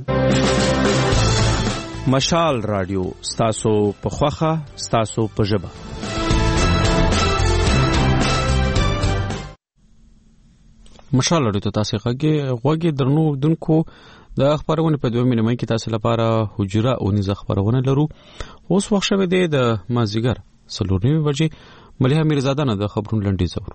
مشال رادیو ستاسو په خوخه ستاسو په ژبه. مشال رادیو تاسو غږی غوږی درنو دونکو د خبرونه په دوه مینه کې تاسو لپاره حجره او نيزه خبرونه لرو. اوس وخت شوه دی د مازیګر سلورنی بجې مليحه میرزاده نه د خبرونو لنډی زور.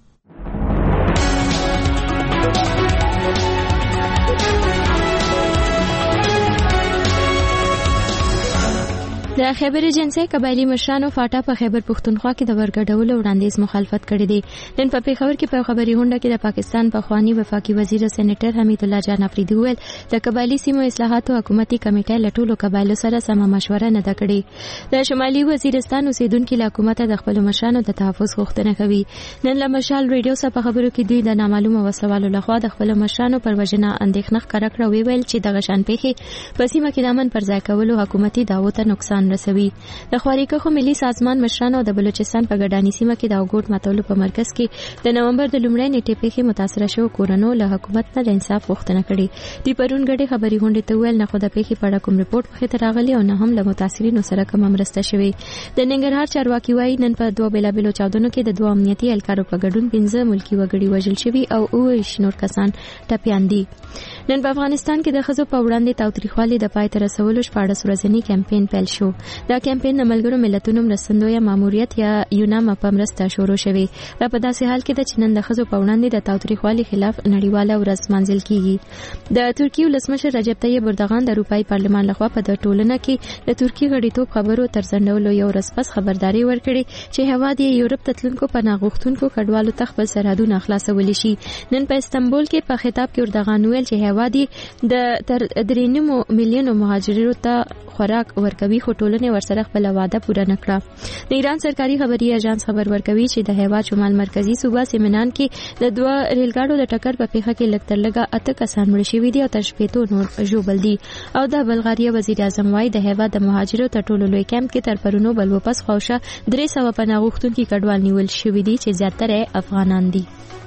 د خیبر ایجنسی قبایلی مشرانو فاټا په خیبر پښتونخوا کې د ورګډولو وړاندیز مخالفت کړی دی. نن په پیښور کې په خبري هونډه کې د پاکستان پخوانی وفاقي وزیر سېنیټر حمید الله جان افریدي وویل د قبایلی سیمو اصلاحاتو حکومتي کمیټه له ټولو قبایلو سره سم مشوره نه ده کړې. د شمالي وزیرستان اوسیدونکو له حکومت د خپل مشرانو د تحفظ غوښتنه کوي. نن له مشال ریډیو سره په خبرو کې دوی د نامعلومه وسوالو لخوا د خپل مشرانو پر وجنه اندېښنه ښکاره کړه ویل چې د غشان پیښې په سیمه کې د امن پر ځای کولو حکومتي دعوو ته نقصان رسوي. د خواریکخو ملي سازمان مشرانو د بلوچستان په ګډانی سیمه کې د اوګوټ ماتولو په مرکز کې د نومبر د لومړۍ نیټې پیښې متاثره شو کورونو له حکومت نه د انصاف غوښتنه کړې. د پرون غړي خبري غونډې ته ویل نه خو د پیښې په اړه کوم رپورت مخې ته راغلی او نه هم له متاثرینو سره کوم مرسته شوې. د ننګرهار چارواکي وایي نن په دوه بیلابیلو چاودنو کې د دوه امنیتي اهلکارو په ګډون پنځه ملکی وګړي وژل شوي او اوه نور کسان ټپیان دي. نن په افغانستان کې د ښځو په وړاندې تاوتریخوالي د پای ته رسولو شپاړس ورځنی کمپاین پیل شو. دا کمپاین د ملګرو ملتونو مرستندویه ماموریت یا یونام په مرسته شروع شوی را په داسې حال کې د چینن د ښځو په وړاندې د تاوتریخوالي خلاف نړیواله ورځ مانځل کیږي. د ترکیې ولسمشر رجب طیب اردوغان د اروپאי پارلمان لخوا په د ټولنه کې د ترکیې غړیتوب خبرو ترڅنډولو یو ورځ پس خبرداري ورکړي چې هواد یې یورپ تتلونکو پناه غوښتونکو کډوالو ته خپل سرحدونه خلاصول شي. نن په استنبول کې په خطاب کې اردوغان ویل چې هواد د تر درې میلیونو مهاجرینو ته خوراک ورکوي خو ټولنه ورسره خپل وعده پوره نکړه. د ایران سرکاري خبري اژانس خبر ورکوي چې د هیواد شمال مرکزی صوبه سیمنان کې د دوه ریلګاډو د ټکر په پیښه کې لږ تر لږه اته کسان مړ شوي دي او تر شپېتو نور ژوبل دي. او د بلغاریا وزیر اعظم وايي د هیواد د مهاجرو تر ټولو لوی کیمپ کې تر پرونو بل وپس خوښه درې سوه پناه غوښتونکي کډوال نیول شوي دي چې زیاتره افغانان دي.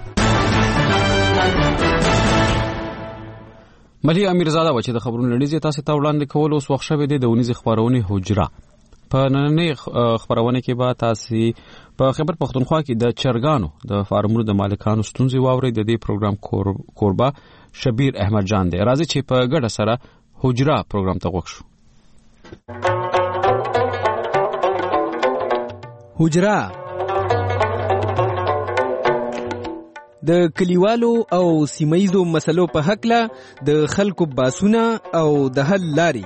ملي امیرزاده و چې د خبرونو لړیزه تاسو ته وړاندې کول اوس وخت شوه د ونیز خبرونه حجره په نننې خبرونه کې به تاسو په خبر پښتونخوا کې د چرګانو د فارمونو د مالکانو ستونزې واوري. د دې پروګرام کوربه شبیر احمد جان دی. راځي چې په ګډه سره حجره پروګرام ته وښو. حجره د کلیوالو او سیمایزو مسلو په حق له د خلکو باسونه او د حل لاري.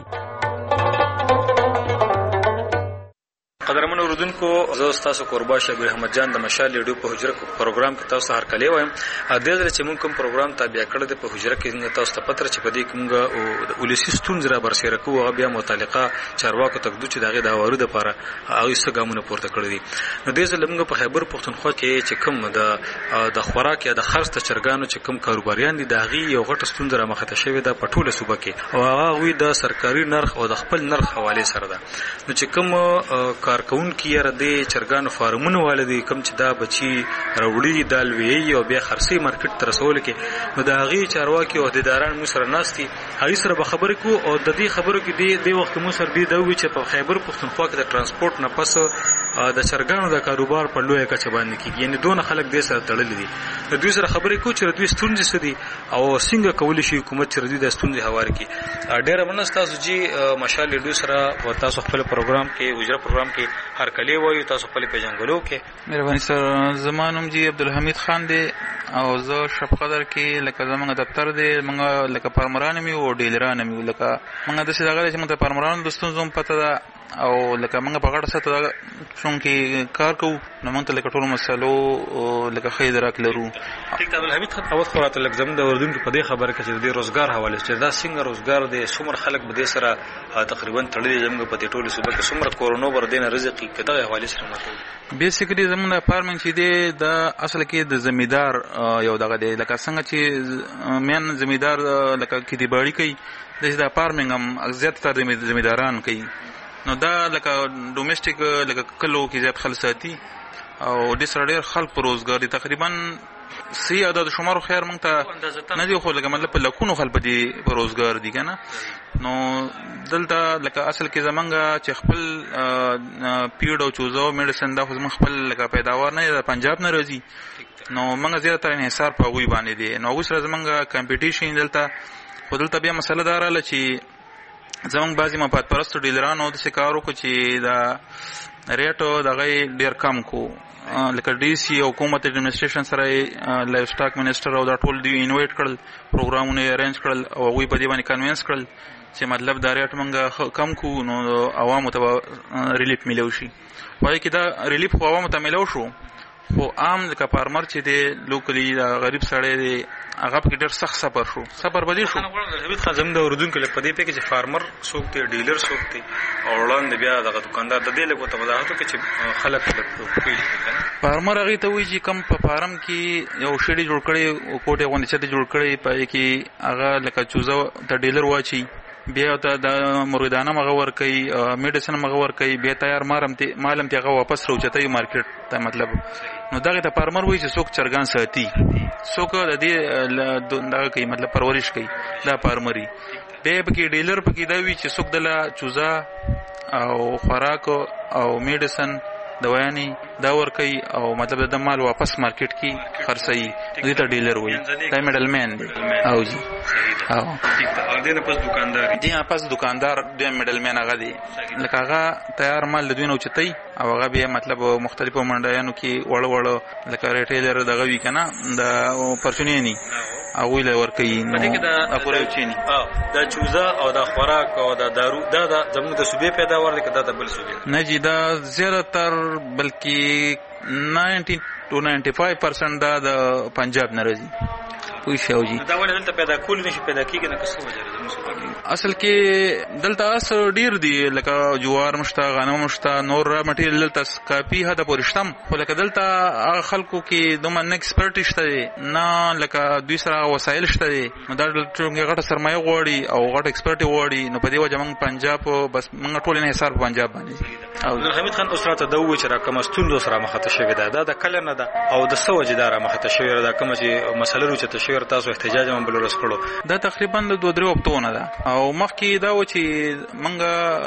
قدرمنو اوردونکو زه تاسو قربا شبیر احمد جان د مشال ریډیو په حجره پروګرام کې تاسو هر کله وایم ا دې ځل چې موږ کوم پروګرام تابع کړی د په حجره کې تاسو ته پتر چې په دې کې موږ او ولسی ستونزې را برسېره کوو هغه بیا متعلقه چارواکو تقدو چې دغه د اورو د لپاره هغه څه ګامونه پورته کړی دي. نو دې ځل موږ په خیبر پښتونخوا کې چې کوم د د خوراک یا د خرڅ ته چرګانو چې کوم کاروباریان دي دغه یو غټه ستونزه را مخه ته شوې ده په ټوله صوبه کې او هغه وی د سرکاري نرخ او د خپل نرخ حواله سره ده. نو چې کوم کارکون کې یاره د چرګانو فارمونه والدي کوم چې دا بچي راوړي دالوي او بیا خرسي مارکیټ تر رسول کې نو دا غي چارواکي او عہدیداران مو سره ناشتي هغه سره به خبرې کو او د دې خبرو کې د دې وخت مو سره دی دا وی چې په خیبر پښتونخوا کې د ترانسپورت نه پس د چرګانو د کاروبار په لوی کچه باندې کیږي، یعنی دونه خلک دې سره تړلي دي. د دوی سره خبرې کو چې دوی ستونزې څه دي او څنګه کولی شي حکومت چې دوی د ستونزې هوار کړي. ډېره مننه تاسو چې مشال ریډیو سره او تاسو خپل پروګرام کې حجره پروګرام کې هر کلی وایو، تاسو خپل پیژنګلو کې. مهرباني سره زمانوم جی عبدالحمید خان دی او زه شپ قدر کې لکه زمونږ دفتر دی، موږ لکه پرمران مې او ډیلران مې لکه موږ د څه دغه چې موږ د پرمران د ستونزو پته ده او لکه موږ په غړ سره څنګه کار کوو نو موږ ته لکه ټول مسلو لکه خیر درک لرو. ټیک ده عبدالحمید خان اوس خو راته لکه زموږ د اردن کې په دې خبره کې چې د روزګار حواله چې دا څنګه روزګار دی، څومره خلک به دې سره تقریبا تړلي زموږ په دې ټولو صوبه کې څومره کورونو ور دینه رزق کې دغه حواله سره مخ. بیسیکلی زموږ د فارمینګ چې دی د اصل کې د زمیدار یو دغه دی لکه څنګه چې مین زمیدار لکه کې دی باړی کوي د فارمینګ هم زیات تر زمیداران کوي. نو دا لکه ډومېسټیک لکه کلو کې زیات خلک ساتي او د سره ډېر خلک په روزګار دي. تقریبا سی عدد شمار خیر مونږ ته نه دی خو لکه مطلب په لکونو خلک دي په روزګار دي کنه. نو دلته لکه اصل کې زمونږ چې خپل پیډ او چوزو میډیسن دا خو زمونږ خپل لکه پیداوار نه د پنجاب نه راځي، نو موږ زیاتره انحصار په هغوی باندې دی. نو هغوی سره زمونږ کمپټیشن دلته خو دلته بیا مسله دا راغله چې زمونږ بعضې مفاد پرستو ډیلرانو داسې کار وکړو چې دا ریټ دغه ډېر کم کو، لکه ډي سي او حکومت اډمنسټریشن سره لایف سټاک منسټر او دا ټول دوی انویټ کړل، پروګرامونه یې ارینج کړل او هغوی په دې باندې کنوینس کړل چې مطلب دا ریټ موږ کم کو نو عوامو ته ریلیف میلو شي. وایي کې دا ریلیف خو عوامو ته میلو شو خو عام لکه فارمر چې دی لوکلی دا غریب سړی دی هغه پکې ډېر سخت صبر شو صبر بدې شو. حمید خان زموږ د اردن کې په دې پکې چې فارمر څوک دی، ډیلر څوک دی او وړاندې بیا دغه دکاندار د دې لږ ورته وضاحت وکړي چې خلک پوهېږي. فارمر هغې ته وایي چې کم په فارم کې یو شیډې جوړ کړی کوټې غوندې چتې جوړ کړی په هغې کې هغه لکه چوزه ته ډیلر واچي، بیا ته د مریدانه مغه ورکوي، میډیسن مغه ورکوي، بیا تیار مارم مالم ته هغه واپس راوچتوي مارکیټ ته. مطلب نو دغه ته فارمر وایي چې څوک چرګان ساتي، څوک د دې دغه کوي مطلب پرورش کوي، دا فارمري. بیا پکې ډیلر پکې دا وي چې څوک دله چوزه او خوراک او میډیسن دوايانې دا ورکوي او مطلب د مال واپس مارکیټ کې خرڅوي، دې ته ډیلر وایي. دا میډل مین دی او جی او دې نه پس دکاندار دی نه پس دکاندار د میډل مین هغه دی لکه هغه تیار مال د دوی نه اوچتوي او هغه بیا مطلب مختلفو منډیانو کې وړ وړ لکه ریټیلر دغه وي که نه د پرچونیني هغوی له ورکوي. په دې کې د اپوروچیني دا چوزه او دا خوراک او دا دارو دا د زموږ د صوبې پیداوار دی که دا د بل صوبې نه جي دا زیاتر بلکې ناینټي ټو ناینټي فایو پرسنټ دا د پنجاب نه راځي. پوه شو جي دا ولې دلته پیدا کول نشي پیدا کېږي نه که څه وجه ده زموږ صوبه کې؟ اصل کې دلته اس ډیر دي لکه جوار مشته، غنم مشته، نور را مټیریل دلته کافي حد پورې شتم، خو لکه دلته هغه خلکو کې دومره نه ایکسپرټ شته دی نه لکه دوی سره وسایل شته دی. نو دا ټول غټه سرمایه غواړي او غټه ایکسپرټ غواړي، نو په دې وجه موږ پنجاب بس موږ ټول نه حساب پنجاب باندې. او حمید خان اوس راته دا ووایي چې را کومه ستونزه سره مخته شوې ده دا د کله نه ده او د څه وجې دا را مخته شوې ده، کومه چې مسله روچته شوې تاسو احتجاج هم بل ورځ کړو؟ دا تقریبا د دوه درې هفتو ده او مخکې دا و چې موږ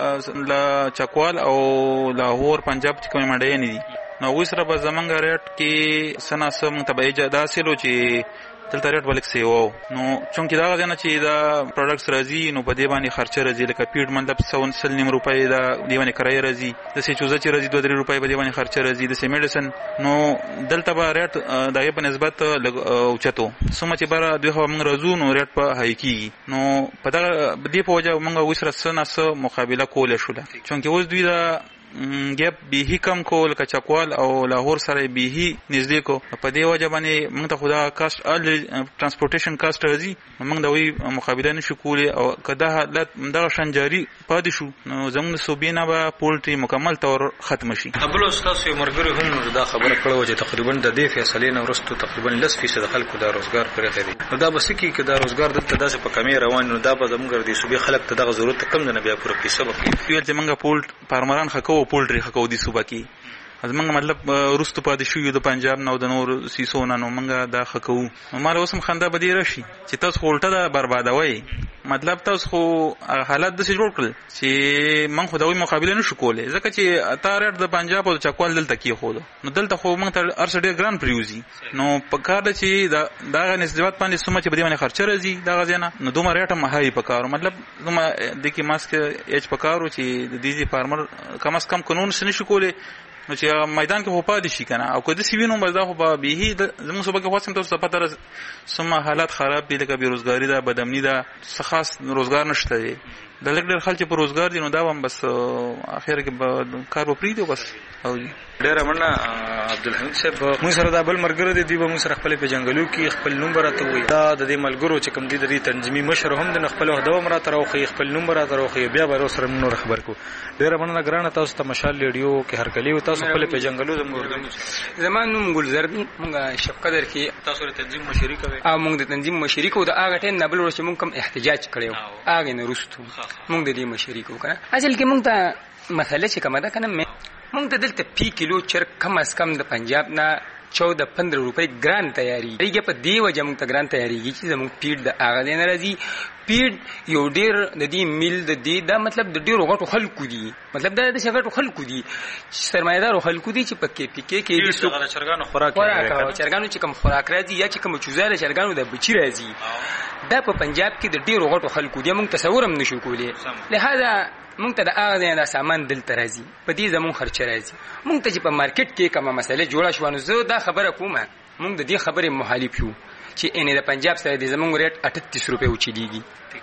له چکوال او لاهور پنجاب چې کومې منډیانې دي نو هغوی سره به زموږ ریټ کې څه نه څه موږ ته به داسې حاصل و چې دلته ریټ به لږ سیوا و. نو چونکې دغه ځای نه چې دا پروډکټس راځي نو په دې باندې خرچه راځي، لکه پیډ مطلب سل سل نیم روپۍ دا دې باندې کرایه راځي، داسې چوزه چې راځي دوه درې روپۍ په دې باندې خرچه راځي، داسې میډیسن. نو دلته به ریټ د هغې په نسبت لږ اوچت و، څومره چې بره دوی خوا موږ راځو نو ریټ په های کېږي. نو په دغه دې په وجه موږ هغوی سره څه نه څه مقابله کولی شوله، چونکې اوس دوی د ګیپ بیهي کم کو لکه چکوال او لاهور سره بیهي نږدې کو، په دې وجه باندې موږ ته خو دا کاسټ ټرانسپورټیشن کاسټ راځي نو موږ د هغوی مقابله نه شو کولی. او که دا حالت دغه شان جاري پاتې شو نو زموږ د صوبې نه به پولټري مکمل طور ختمه شي. بل ستاسو یو ملګري هم دا خبره کړې وه چې تقریبا د دې فیصلې نه وروسته تقریبا لس فیصده خلکو دا روزګار پرېښی دی. نو دا به څه کېږي که دا روزګار دلته داسې په کمې روان نو دا به زموږ د صوبې خلک ته دغه ضرورت ته کم نه بیا پوره کړي. څه به کوي؟ ویل چې موږ پولټ فارمران ښه کوو، پولټري ښه کوو دې صوبه کې، زمونږ مطلب وروسته پاتې شو د پنجاب نه او د نور سیسو نه نو موږ دا ښه کوو. نو ما اوس هم خندا به دې راشي چې تاسو خو الټه دا بربادوئ. مطلب تاسو خو حالات داسې جوړ کړل چې موږ خو د هغوی مقابله نشو کولی ځکه چې تا ریټ د پنجاب او د چکوال دلته کېښودو نو دلته خو موږ ته هر څه ډېر ګران پرېوځي. نو په کار ده چې د هغه نسبت باندې څومره چې په دې باندې خرچه راځي دغه ځای نه نو دومره ریټ هم هایي په کار مطلب دومره دې کې ماسک ایچ په کار و چې د دې فارمر کم از کم قانون څه نشي کولی نو چې میدان کې خو پاتې شي که نه او که داسې وي نو بس دا خو به بیخي زموږ صوبه کې خو هم تاسو ته پته ده څومره حالات خراب دي لکه بېروزګاري ده بدامني ده څه خاص روزګار نشته دی د لږ ډېر خلک چې په روزګار دي نو دا هم بس اخر کې به کار به پرېږدي بس. ډېره مننه عبدالحمید صاحب. موږ سره دا بل ملګری دی دوی به موږ سره خپل پېژنګلو کې خپل نوم به راته ووایي. دا د دې ملګرو چې کوم دي د دې تنظیمي مشر هم د خپل عهده هم راته راوښیي خپل نوم به راته راوښیي بیا به سره نور خبر کړو. ډېره مننه ګرانه تاسو ته مشال ریډیو کې هرکلي او تاسو خپل پېژنګلو زموږ زما نوم ګلزر دی. موږ شفقدر کې تاسو د تنظیم مشري کوئ او موږ د تنظیم مشري کوو. د هغه ټایم نه بل ورځ چې موږ کوم احتجاج کړی هغې نه وروستو موږ د دې مشري کوو که نه. اصل کې موږ ته مسله چې کومه ده که نه موږ ته دلته پی کیلو چرګ کم از کم د پنجاب نه چودہ پندرہ روپے ګران تیاریږي. په دې وجه موږ ته ګران تیاریږي چې زموږ پیډ د هغه ځای نه راځي. پیډ یو ډېر د دې میل د دې دا مطلب د ډېرو غټو خلکو دي مطلب دا د غټو خلکو دي سرمایه‌دارو خلکو دي چې په کې پی کې کې د چرګانو خوراک راځي چرګانو چې کوم خوراک راځي یا چې کوم چوزاله چرګانو د بچی راځي دا په پنجاب کې د ډېرو غټو خلکو دي موږ تصور هم نشو کولی. لہذا موږ ته د هغه ځای نه سامان دلته راځي په دې زموږ خرچه راځي. موږ ته چې په مارکیټ کې کومه مسله جوړه شوه نو زه دا خبره کوم موږ د دې خبرې مخالف یو چې انې د پنجاب سره د زموږ ریټ اٹھتیس روپے اوچېږي.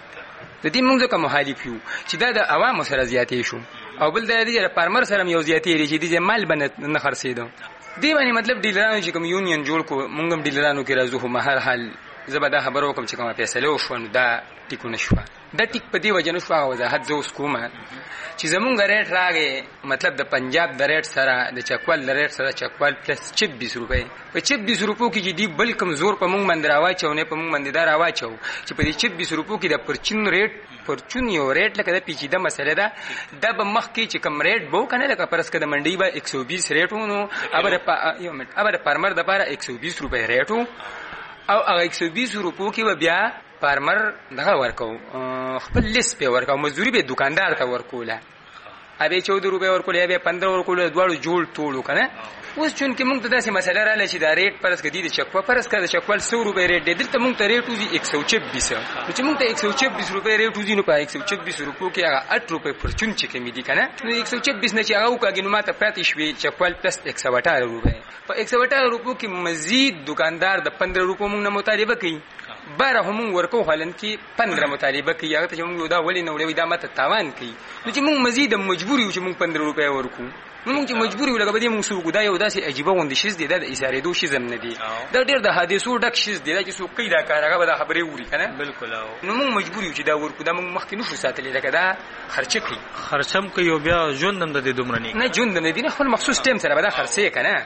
د دې موږ ځکه مخالف یو چې دا د عوامو سره زیاتې شو او بل د دې پارمر سره یو زیاتې لري چې دې مال باندې نه خرڅېدو. دې باندې مطلب ډیلرانو چې کوم یونین جوړ کو موږ هم ډیلرانو کې راځو. خو مهر حال زه به دا خبره وکړم چې کومه فیصله وشوه نو دا ټیکو نه شوه. دا ټیک په دې وجه نه شوه وضاحت زه اوس کوم چې زمونږ ریټ راغی مطلب د پنجاب د ریټ سره د چکوال د ریټ سره چکوال پلس چبیس روپے په چبیس روپو کې چې دی بل کمزور په موږ باندې راواچو نه په موږ باندې دا راواچو چې په دې چبیس روپو کې د پرچون ریټ پرچون یو ریټ لکه د پیچیده مسله ده دا به مخکې چې کم ریټ بو کنه لکه پرس کده منډي به ایک سو بیس ریټ ونو ابر یو منټ ابر پرمر د پاره ایک سو بیس روپے ریټ او هغه ایک سو بیس روپو کې به بیا فارمر دغه ورکو خپل لیست په ورکو مزدوري به دکاندار ته ورکوله ابه چودہ روپے ورکوله ابه پندرہ ورکوله دواړو جوړ ټولو کنه. اوس چون کې موږ ته داسې مسله رااله چې دا ریټ پرس کدي د چکوا پرس کده چکوال سو روپے ریټ دی دلته موږ ته ریټ وزي ایک سو چبیس نو چې موږ ته ایک سو چبیس روپے ریټ وزي نو په ایک سو چبیس روپو کې هغه اٹھ روپے پرچون چې کمی دي کنه نو ایک سو چبیس نه چې هغه وکړي نو ماته پاتې شوي چکوال پلس ایک سو اٹھارہ روپے په ایک سو اٹھارہ روپو کې مزید دکاندار د پندرہ روپو موږ نه مطالبه کوي باره هم ورکو حالن کې پندرہ مطالبه کوي هغه ته چې موږ دا ولې نه وړي دا ماته تاوان کوي نو چې موږ مزید مجبور یو چې موږ پندرہ روپے ورکو نو موږ چې مجبور یو لکه به دې موږ سوق دا یو داسې عجیبه غوندې شیز دی دا د اشاره دو شیزم نه دی دا ډېر د حادثو ډک شیز دی چې سوق دا کار هغه به دا خبرې ووري کنه بالکل نو موږ مجبور یو چې دا ورکو دا موږ مخکې نشو ساتلی لکه دا خرچه کوي خرچم کوي بیا ژوندم د دې دومره نه نه ژوندم نه دی نه خپل مخصوص ټیم سره به دا خرڅه کنه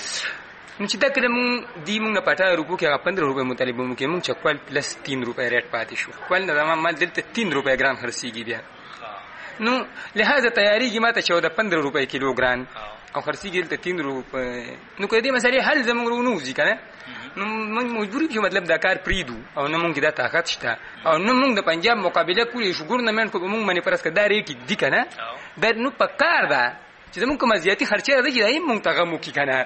نو چې دا کله مونږ دی مونږ نه پټه روپو کې هغه پندرہ روپے مطالبه مونږ کې مونږ چکوال پلس تین روپے ریټ پاتې شو کول نه زمام مال دلته تین روپے ګرام خرڅيږي بیا نو لہذا تیاریږي ماته چودہ پندرہ روپے کیلو ګرام او خرڅيږي دلته تین روپے نو کله دې مسالې حل زموږ ورونو ځي کنه نو موږ مجبور یو مطلب دا کار پریدو او نو موږ دا طاقت شته او نو موږ د پنجاب مقابله کولی شو ګورنمنت کو موږ باندې پرسکه دا ریټ دی کنه دا نو پکار ده چې موږ کوم زیاتی خرچه راځي دا موږ ته غمو کی کنه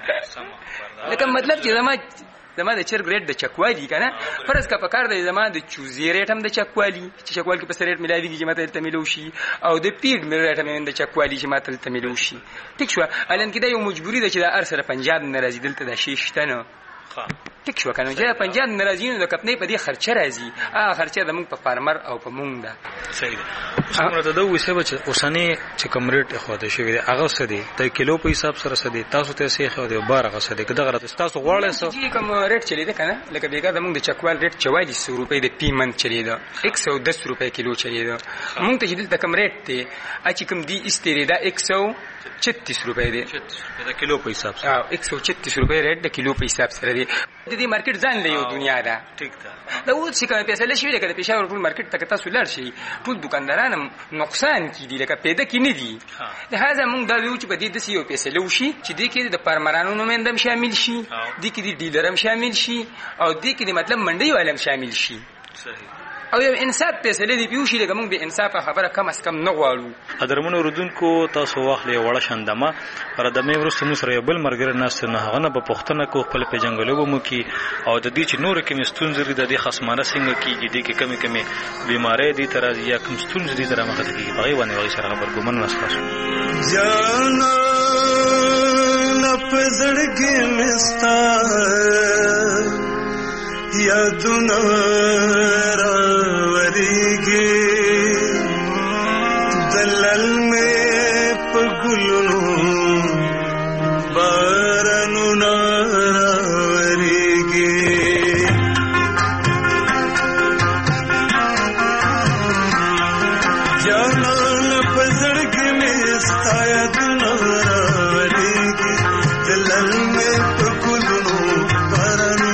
لکه مطلب چې زما زما د چرګ ریټ د چکوالي کنه فرض کا پکار دی زما د چوزي ریټ هم د چکوالي چې چکوال کې په سر ریټ ملاويږي چې ماته تل ملو شي او د پیډ مل ریټ هم د چکوالي چې ماته تل ملو شي ټیک شو الان کې دا یو مجبوری ده چې د ارسره پنجاب نه راځي دلته د شي شته نه ټیک شو کنه چې پنجاب نه راځي نو د کپنې په دې خرچه راځي هغه خرچه د موږ په فارمر او په موږ ده صحیح ده څنګه ته دوی څه بچ اوسنی چې کوم ریټ اخواته شوی دی هغه څه دی د کیلو په حساب سره څه دی تاسو ته څه خو دی بار هغه څه دی کله غره تاسو غواړئ څه چې کوم ریټ چلی دی کنه لکه بیګا د موږ د چکوال ریټ چوالیس سو روپے د پیمنت چلی دی ایک سو دس روپے کیلو چلی دی موږ ته چې د کوم ریټ دی چې کوم دی استری دا ایک سو چھتیس روپے دی د کیلو په حساب سره ایک سو چھتیس روپے ریټ د کیلو په حساب سره دی د دې مارکیټ ځان له یو دنیا ده ټیک ده دا اوس چې کوم پیسې لشي لکه د پېښور ټول مارکیټ ته تاسو لړ شي ټول دکانداران نقصان کې دي لکه پیدا کې نه دي لہذا موږ دا ویو چې په دې د سیو پیسې لوشي چې دې کې د پرمرانو نومندم شامل شي دې کې د ډیلرم شامل شي او دې کې د مطلب منډي والم شامل شي صحیح او یو انصاف پیسې دې پیوشي لکه موږ به انصاف خبره کم اس کم نه غواړو. قدرمنو اوردونکو تاسو واخلې وړه شندمه پر د مې ورسته مو سره یو بل مرګر ناس نه هغه نه په پښتنه کو خپل په جنگلو مو کی او د دې چې نور کې مستونځ لري د دې خصمانه څنګه کیږي دې کې کمی کمی بیماری دي تر یا کوم ستونځ دي تر مخه کیږي هغه باندې وایي سره خبر ګمن نسخه جانا لپزړ کې مستا یادونه راوریږي دلل مې په ګلونو بارانو راوریږي جانا لپزړ کې مستا یادونه راوریږي دلل مې په ګلونو بارانو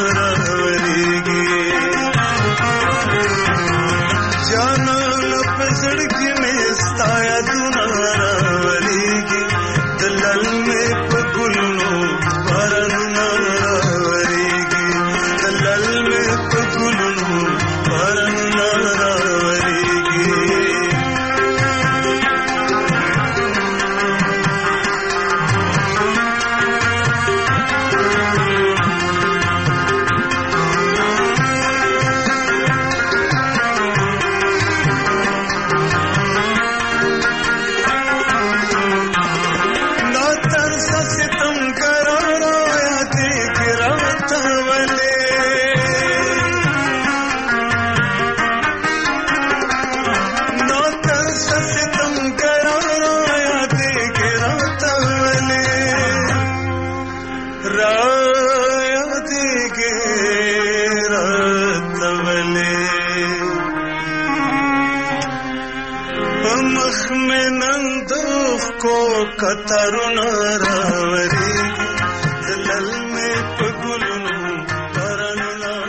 کترونه راوریږي دلل مې په ګلونو بارانو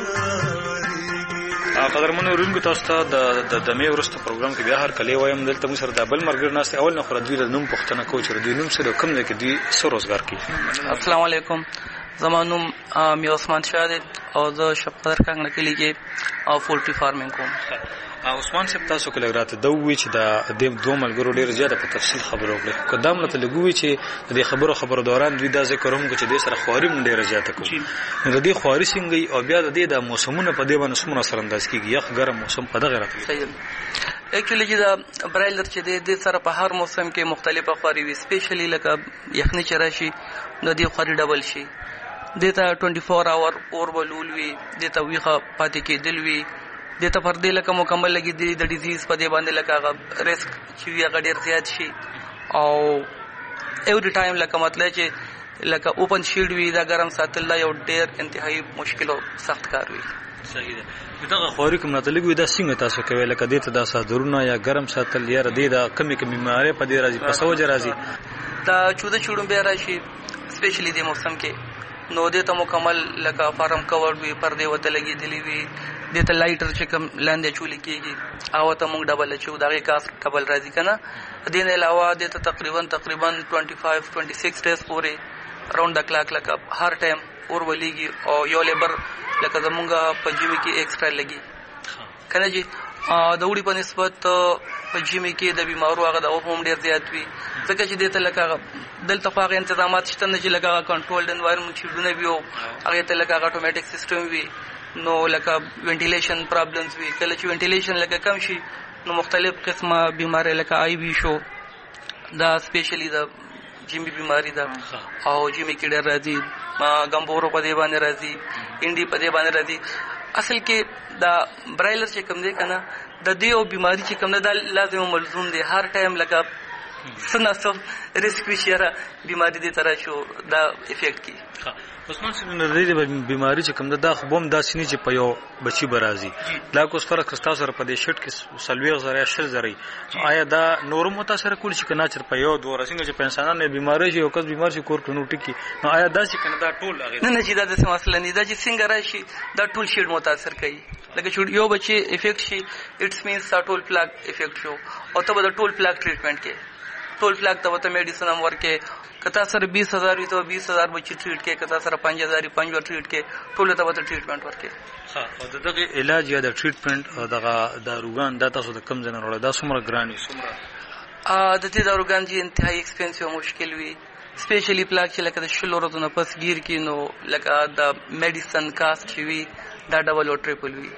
راوریږي. قدرمنو ورونکو تاسو ته د دمې ورسته پروګرام کې بیا هر کله وایم دلته مو سره د بل مرګر ناس اول نه خو دوی د نوم پښتنه کو چې دوی نوم سره کوم نه کې دوی سر روزګار کوي. السلام علیکم زمانوم می عثمان شاه او زه شپقدر کانګړه کلی کې او پولټری فارمینګ کوم. عثمان صاحب تاسو کله راته دا وی چې دا د دوه ملګرو ډیر زیاته په تفصیل خبرو وکړي قدام له لګوي چې د خبرو خبرو دوران دوی دا ذکر هم چې د سره خواري مونږ ډیر زیاته کوي نو د دې خواري څنګه او بیا د دې د موسمونو په دې باندې سمونه سره انداز کیږي یخ ګرم موسم په دغه راته صحیح اکچولی چې دا برایلر چې د سره په هر موسم کې مختلفه خواري وي سپیشلی لکه یخني چې راشي نو دې خواري ډبل شي دته چوبیس اور اور بلول وي دته ویخه پاتې کېدل وي دته پر دې لکه مکمل لګي د ډیزیز په دې باندې لکه ریسک چې هغه ډیر زیات شي او ایوری ټایم لکه مطلب چې لکه اوپن شیډ وي دا ګرم ساتل یو ډیر انتهایی مشکل او سخت کار وي. صحیح ده. دغه خواري کوم ناتلګ وي دا څنګه تاسو کوي لکه دې ته دا صدرونه یا ګرم ساتل یا دې دا کمی کمی بیماری په دې راځي په سوجه راځي دا چوده چوډم به راشي سپیشلی د موسم کې نو دې ته مکمل لکه فارم کور وي پر دې وته لګي دلی وي دې ته لایټر چې کوم لاندې چولې کېږي او ته موږ ډبل چو دغه کاس ډبل راځي کنه دې نه علاوه دې ته تقریبا تقریبا پچیس چھبیس ډیز پورې راوند د کلاک لکه هر ټایم اور ولېږي او یو لیبر لکه زمونږه په جیمي کې ایکسترا لګي کنه جی د وړي په نسبت په جیمي کې د بیمارو هغه د هم ډیر زیات وي ځکه چې دته لکه دلته هغه تنظیمات شته نه چې لکه کنټرولډ انوایرنمنت چې دونه وي هغه ته لکه اتوماتیک سیستم وي نو لکه وینټیلیشن پرابلمز وي کله چې وینټیلیشن لکه کم شي نو مختلف قسمه بیماری لکه آی بی شو دا سپیشلی دا جیمي بیماری دا او جیمي کې ډیر راځي ګمبورو په دې باندې راځي انډي په دې باندې راځي اصل کې دا برایلر چې کوم دی کنه د دې او بیماری چې کوم نه دا لازم ملزوم دی هر ټایم لکه سناسو ریسک شيره بیماری دې تر شو دا افیکټ کی عثمان صاحب نو د دې بیماری چې کوم ده خو بم داسې نه چې په یو بچي برازي لا کوس فرق کستا سره په دې شټ کې سلويغ زره شل زره آیا دا نور متاثر کول شي کنه چې په یو دوه رسنګ چې په انسانانو بیماری شي او کس بیمار شي کور ټنو ټکی نو آیا دا چې کنه دا ټول هغه نه نه چې دا د مسله نه دا چې څنګه راشي دا ټول شیډ متاثر کوي لکه چې یو بچي افیکټ شي اټس مینز دا ټول پلاک افیکټ شو او ته د ټول پلاک ټریټمنټ کې ټول پلاک ته وته میډیسن هم ورکه کتا سره بیس هزار وي ته بیس هزار بچي ټریټ کې کتا سره پنځه هزار پنځه ور ټریټ کې ټول ته وته ټریټمنټ ورکه ها او دغه علاج یا د ټریټمنټ او دغه داروګان دا تاسو د کم ځنه وروړه دا څومره ګران وي څومره ا د دې داروګان چې انتهایی ایکسپنسیو مشکل وي سپیشلی پلاک چې لکه د شلو ورځو نه پس گیر کې نو لکه د میډیسن کاست چې وي دا ډبل او ټریپل وي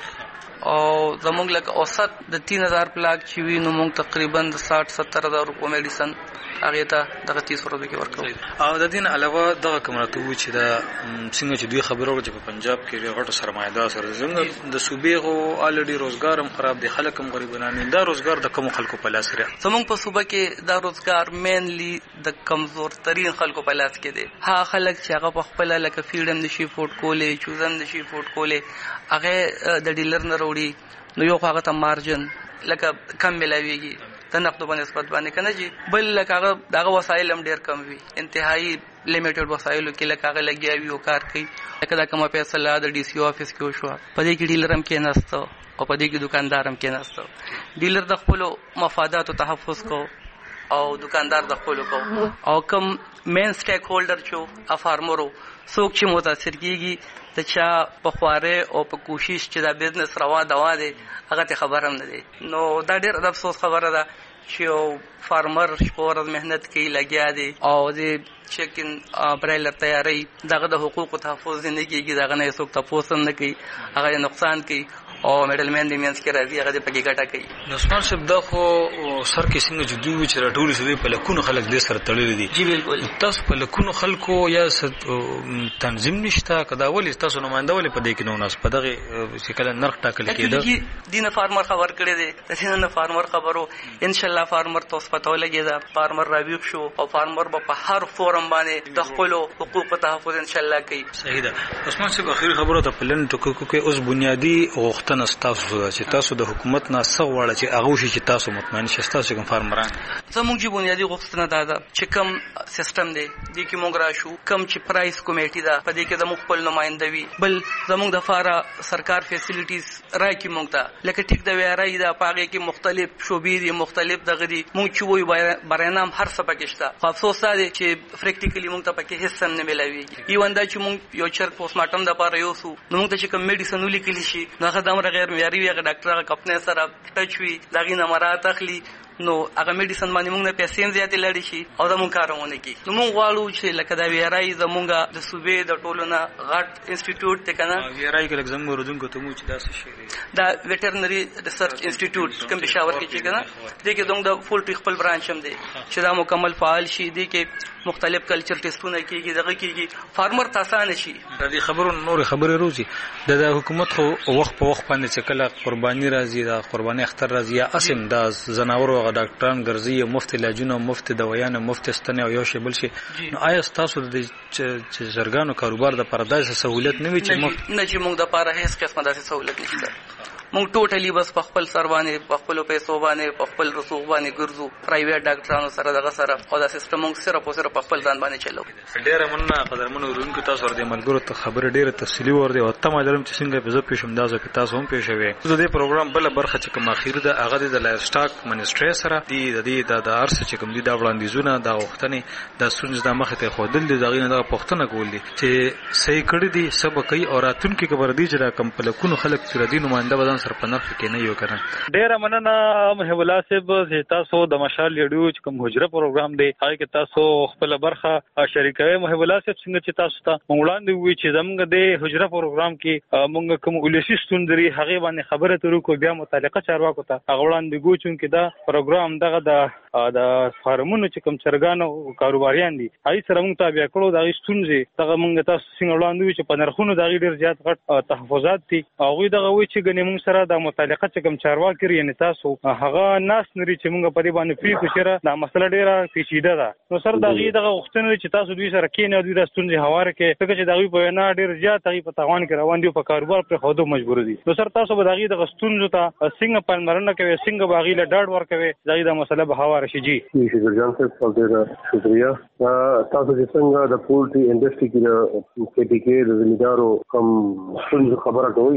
او زموږ لکه اوسط د تین هزار پلاک چې وي نو موږ تقریبا د ساठ ستر هزار روپو میډیسن هغه ته دغه تیس ورځو کې ورکوو او د دین علاوه دغه کومراته وي چې دا څنګه چې دوی خبرو چې په پنجاب کې غټه سرمایه‌دار سره څنګه د صوبې غو الډي روزګار هم خراب دي خلک هم غریبانه نه دا روزګار د کوم خلکو په لاس لري زموږ په صوبه کې دا روزګار مینلی د کمزور ترين خلکو په لاس کې دي ها خلک چې هغه په خپل لکه فیډم نشي فوټ کولې چوزن نشي فوټ کولې هغه د ډیلر نه وروړي نو یو هغه ته مارجن لکه کم ملاويږي د نقدو په نسبت باندې کنه جی بل لکه هغه دغه وسایل هم ډیر کم وي انتهایی لیمیټډ وسایلو کې لکه هغه لګیاوي او کار کوي لکه دا کومه فیصله د ډي سي افیس کې وشو په دې کې ډیلر هم کې نهسته او په دې کې دکاندار هم کې نهسته ډیلر د خپل مفادات او تحفظ کو او دکاندار د خپل کو او کم مین سټیک هولډر چو افارمرو څوک چې متاثر کیږي د چا په خواره او په کوشش چې دا بزنس روا دوا دي هغه ته خبر هم نه دي نو دا ډېر د افسوس خبره ده چې فارمر شپور مهنت کوي لګیا دي او د چیکن برایلر تیاری دغه د حقوقو تحفظ نه کیږي دغه نه څوک تاسو نه کوي هغه نقصان کوي او میډل مین دی مینس کې راځي هغه د پګی ګټه کوي نو عثمان صاحب دا خو سر کې څنګه جدي وي چې راټول شوی په لکونو خلک دې سره تړلي دي جی بالکل تاسو په لکونو خلکو یا تنظیم نشته کدا ولې تاسو نمائنده ولې په دې کې نو ناس په دغه چې کله نرخ ټاکل کېده دینه فارمر خبر کړی دی د دینه فارمر خبرو ان شاء الله فارمر تاسو پته ولګي دا فارمر راویښ شو او فارمر په هر فورم باندې د خپل حقوق تحفظ ان شاء الله کوي صحیح ده عثمان صاحب اخیری خبره ته پلن ټکو کې اوس بنیادی غوښتنه تاسو چې تاسو د حکومت نه څو وړه چې هغه شي چې تاسو مطمئن شئ تاسو کوم فارمران زموږ چې بنیادی غوښتنه ده چې کوم سیستم دی د کې موږ راشو کوم چې پرایس کمیټي ده په دې کې د مخبل نمائنده وي بل زموږ د فارا سرکار فیسیلیټیز راکې موږ ته لکه ټیک د ویارای ده پاګه کې مختلف شوبې دي مختلف دغه دي موږ چې وای برنامه هر څه پکې شته خو افسوس ده چې پریکټیکلی موږ ته پکې هیڅ هم نه ملويږي ایوان دا چې موږ یو چر پوسټ مارټم د پاره یو سو نو موږ ته چې کوم میډیسن ولیکل شي نو هغه د غیر معیاري وي هغه ډاکټر هغه کپنه سره ټچ وي دغه نمبرات اخلي نو هغه میډیسن باندې موږ نه پیسې زیاتې لړی شي او دا موږ کارونه کوي نو موږ غواړو چې لکه دا ویرای زمونږه د صوبې د ټولونه غټ انسټیټیوټ ته کنه ویرای کې لږ زموږ ورودونکو ته مو چې دا څه شي دا ویټرنری ریسرچ انسټیټیوټ کوم پېښور کې چې کنه د کې زموږ د پولټری خپل برانچ هم دی چې دا مکمل فعال شي د کې مختلف کلچر ټیسټونه کیږي دغه کیږي فارمر تاسانه شي د دې خبرو نور خبرې روزي د حکومت خو وخت په وخت باندې چې کله قرباني راځي دا قرباني اختر راځي یا اسم دا زناور او ډاکټران ګرځي مفت علاجونه مفت دوايان مفت ستنه او یو شی بل شي نو آیا تاسو د زرګانو کاروبار د پرداس سہولت نه وي چې مفت نه چې موږ د پاره هیڅ قسمه داسې سہولت نشته موږ ټوټلی بس په خپل سر باندې په خپل پیسو باندې په خپل رسوب باندې ګرځو پرایویټ ډاکټرانو سره دغه سره او دا سیستم موږ صرف او صرف په خپل ځان باندې چلو ډیره مننه قدرمنو ورونکو تاسو ورته ملګرو ته خبره ډیره تفصیلی ور دي او تاسو ماجرم چې څنګه په زو پېښم دا زه تاسو هم پېښوي زه د پروګرام بل برخه چې کوم اخیر ده هغه د لایف سټاک منسټری سره دی د دې د ارس چې کوم دي دا وړاندیزونه دا وختنې د سونز د مخه ته خودل دي دغه نه د پښتنه کول دي چې صحیح کړی دي سبا کوي او راتونکو خبر دي چې کوم په لکونو خلک تر دې نمائنده بدن سره په نرخ کې نه یو کړه ډیره مننه محب الله صاحب چې تاسو د مشال ریډیو چې کوم حجره پروګرام دی هغه کې تاسو خپل برخه شریکوي محب الله صاحب څنګه چې تاسو ته وړاندې وی چې زموږ د حجره پروګرام کې موږ کوم ولسی ستوندري هغه باندې خبره ترو کو بیا متعلقه چارواکو ته هغه وړاندې ګو چې دا پروګرام دغه د د فارمونو چې کوم چرګانو کاروباریان دي هغه سره موږ تابع کړو دا ستونزې دغه موږ تاسو څنګه وړاندې وی چې په نرخونو دغه ډیر زیات غټ تحفظات دي هغه دغه وی چې ګنې موږ سره سره د متعلقه چې کوم چارواکي یعنی تاسو هغه ناس نری چې موږ په دې باندې پری کوشره دا مسله ډیره پیچیده ده نو سر دا غي دغه وختونه چې تاسو دوی سره کینې دوی د ستونزې هواره کې څنګه چې دا غي په نه ډیر زیات غي په تاوان کې روان دي په کاروبار پر خوده مجبور دي نو سر تاسو به دا غي د ستونزو ته څنګه پالمرنه کوي څنګه باغی له ډاډ ورکوي دا غي د مسله به هواره شي جی شکر جان صاحب ډیر شکریا تاسو چې څنګه د پولټری انډستری کې د کې ټي کې د زمیندارو کوم څنګه خبره کوي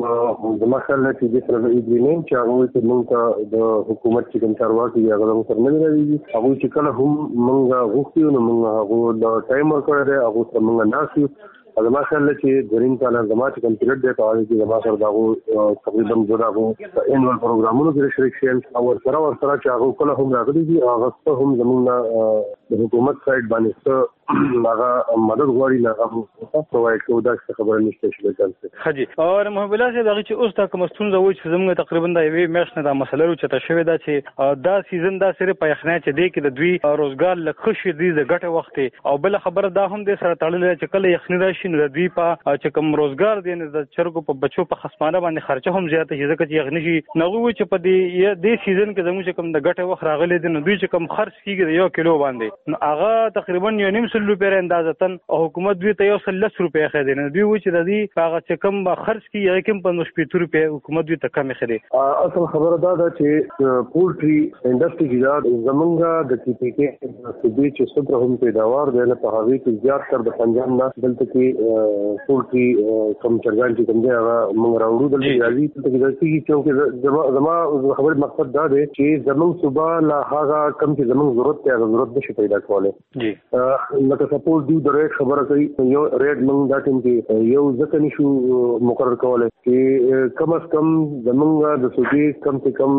نو د مخاله چې د سره ایګریمنت چې هغه ته موږ د حکومت چې کوم چارواکي هغه موږ سره نه لري هغه چې کله هم موږ غوښتو نو موږ هغه د ټایم ورکړی هغه سره موږ ناسیو دا مخاله چې درین کاله زما چې کمپلیټ دی ته چې زما سره دا تقریبا دغه انوال پروګرامونو کې شریک شول او سره ورسره چې هغه کله هم راغلي دي هغه هم زمونږ د حکومت سایډ باندې هغه مدد غواړي نه هغه پرووایډ کوي دا خبره نشته چې ځل حاجی او محمد الله صاحب هغه چې اوس تا کوم ستونزه وای چې زموږ تقریبا دا یوې میاشت نه دا مسله رو چته شوې ده چې دا سیزن دا سره په یخنه چې دی کې د دوی روزګار لکه شي دي د ګټه وخت او بل خبره دا هم د سره تړلې چې کله یخنی راشي نو د دوی په چې کوم روزګار دي نه د چرګو په بچو په خصمانه باندې خرچه هم زیاته شي ځکه چې یخنی شي نو چې په دې دې سیزن کې زموږ کوم د ګټه وخت راغلي دي نو دوی چې کوم خرڅ کیږي یو کیلو باندې نو هغه تقریبا یو نیم سل روپے اندازتن حکومت دوی ته یو سل لس روپے خېدي نو دوی و چې د دې هغه چې کوم خرڅ کیږي کوم په نشپېتو روپے حکومت دوی ته کم خېدي اصل خبره دا ده چې پولټری انډستری کې زمونږ د ټي پی کې د دې چې څومره هم پیداوار دی نه په هغه کې زیات تر د پنجاب نه دلته کې پولټری کم چرګان چې کوم دی هغه موږ راوړو دلته راځي ته کې چې زما خبره مقصد دا دی چې زمونږ صوبه لا هغه کم چې زمونږ ضرورت ته ضرورت نشي پیدا کولای جی لکه سپوز دی د ریټ خبره کوي یو ریټ موږ دا ټیم کې یو ځکه نشو مقرر کولای چې کم از کم زمونږ د سودی کم سے کم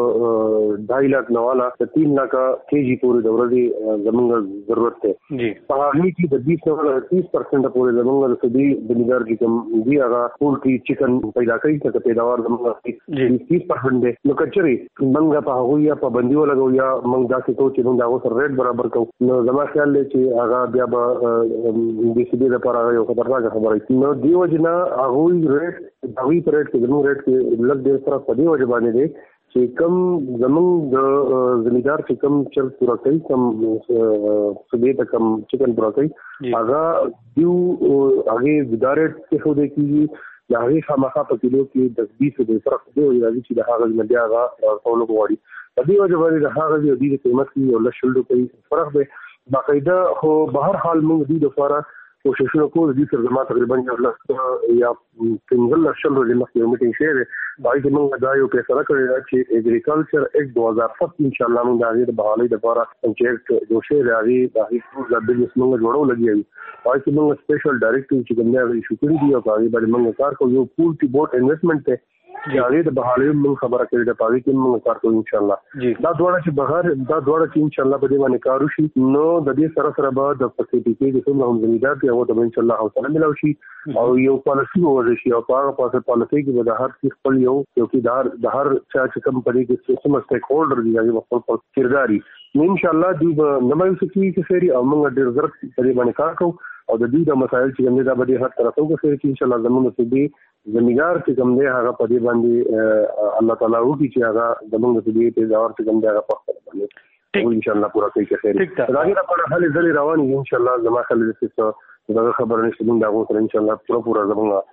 د ढाई लाख نواله د तीन लाख کېجی پورې د ورځې زمونږ ضرورت ته جی په هغه کې د بیس نه تیس پرسنټ پورې زمونږ د سودی د لیدر چې کوم دی هغه پولټری چکن پیدا کوي چې پیداوار زمونږ جی تیس پرسنټ دی نو کچري موږ په هغه یا پابندي ولګو یا موږ دا څه ته چې موږ هغه سره ریټ برابر کوو نو زما خیال دی چې هغه بیا به د سیدي لپاره یو خبردار خبره نو دی وجنه هغه ریټ دغه ریټ کې زموږ ریټ کې لږ ډیر سره په دی وجه باندې دی چې کم زموږ د زمیندار چې کم چر پورا کوي کم سبې ته کم چکن پورا کوي هغه دیو هغه ادارې څه خو دې کیږي دا هغه خامخا په کیلو کې د بیس د فرق دی او چې د هغه نه بیا هغه ټول غواړي په دې وجه باندې د هغه د دې قیمت کې یو لشل کوي فرق دی باقاعده خو به هر حال موږ دې لپاره کوششونه کوو د دې سره زما تقریبا یو لس یا پنځه لس شل ورځې مخکې یو میټینګ شوی دی هغې کې موږ دا یو فیصله کړې ده چې اګریکلچر ایکټ دو هزار سات انشاءالله موږ د هغې د بحالۍ لپاره چې ایکټ جوړ شوی دی هغې د هغې ټول دا بزنس موږ جوړو لګیا یو هغې کې موږ سپیشل ډایرکټیو چې کوم دی هغه ایشو کړي دي او په هغې باندې موږ کار کوو یو پولټي بورډ انویسټمنټ دی چې هغې د بحالۍ موږ خبره کړې ده په هغې کې موږ کار کوو انشاءالله دا دواړه چې بغیر دا دواړه چې انشاءالله په دې باندې کار وشي نو د دې سره سره به د فسیلیټي کې چې څومره هم زمیندار دي هغه ته به انشاءالله حوصله میلاو شي او یو پالیسي به وضع شي او په هغه پاسه پالیسۍ کې به د هر څه خپل یو یو کې د هر د هر چا چې کوم په دې کې څومره سټیک هولډر دي هغې به خپل کردار وي انشاءالله دوی به نه مایوسه کېږي چې خیري او موږ ډېر زر په دې باندې کار کوو او د دوی د مسایل چې کوم دي دا به دې هر طرف وکړي چې انشاءالله زموږ سودي زمیندار چې کوم دی هغه په دې باندې الله تعالی وکړي چې هغه زموږ سودي ته دا ورته کوم دی هغه په خپل باندې او انشاءالله پورا کوي چې خیر دا هغه لپاره هلي ځلې روان دي انشاءالله زما خلک چې دا خبره نشته موږ دا غوښتل انشاءالله پورا پورا زموږ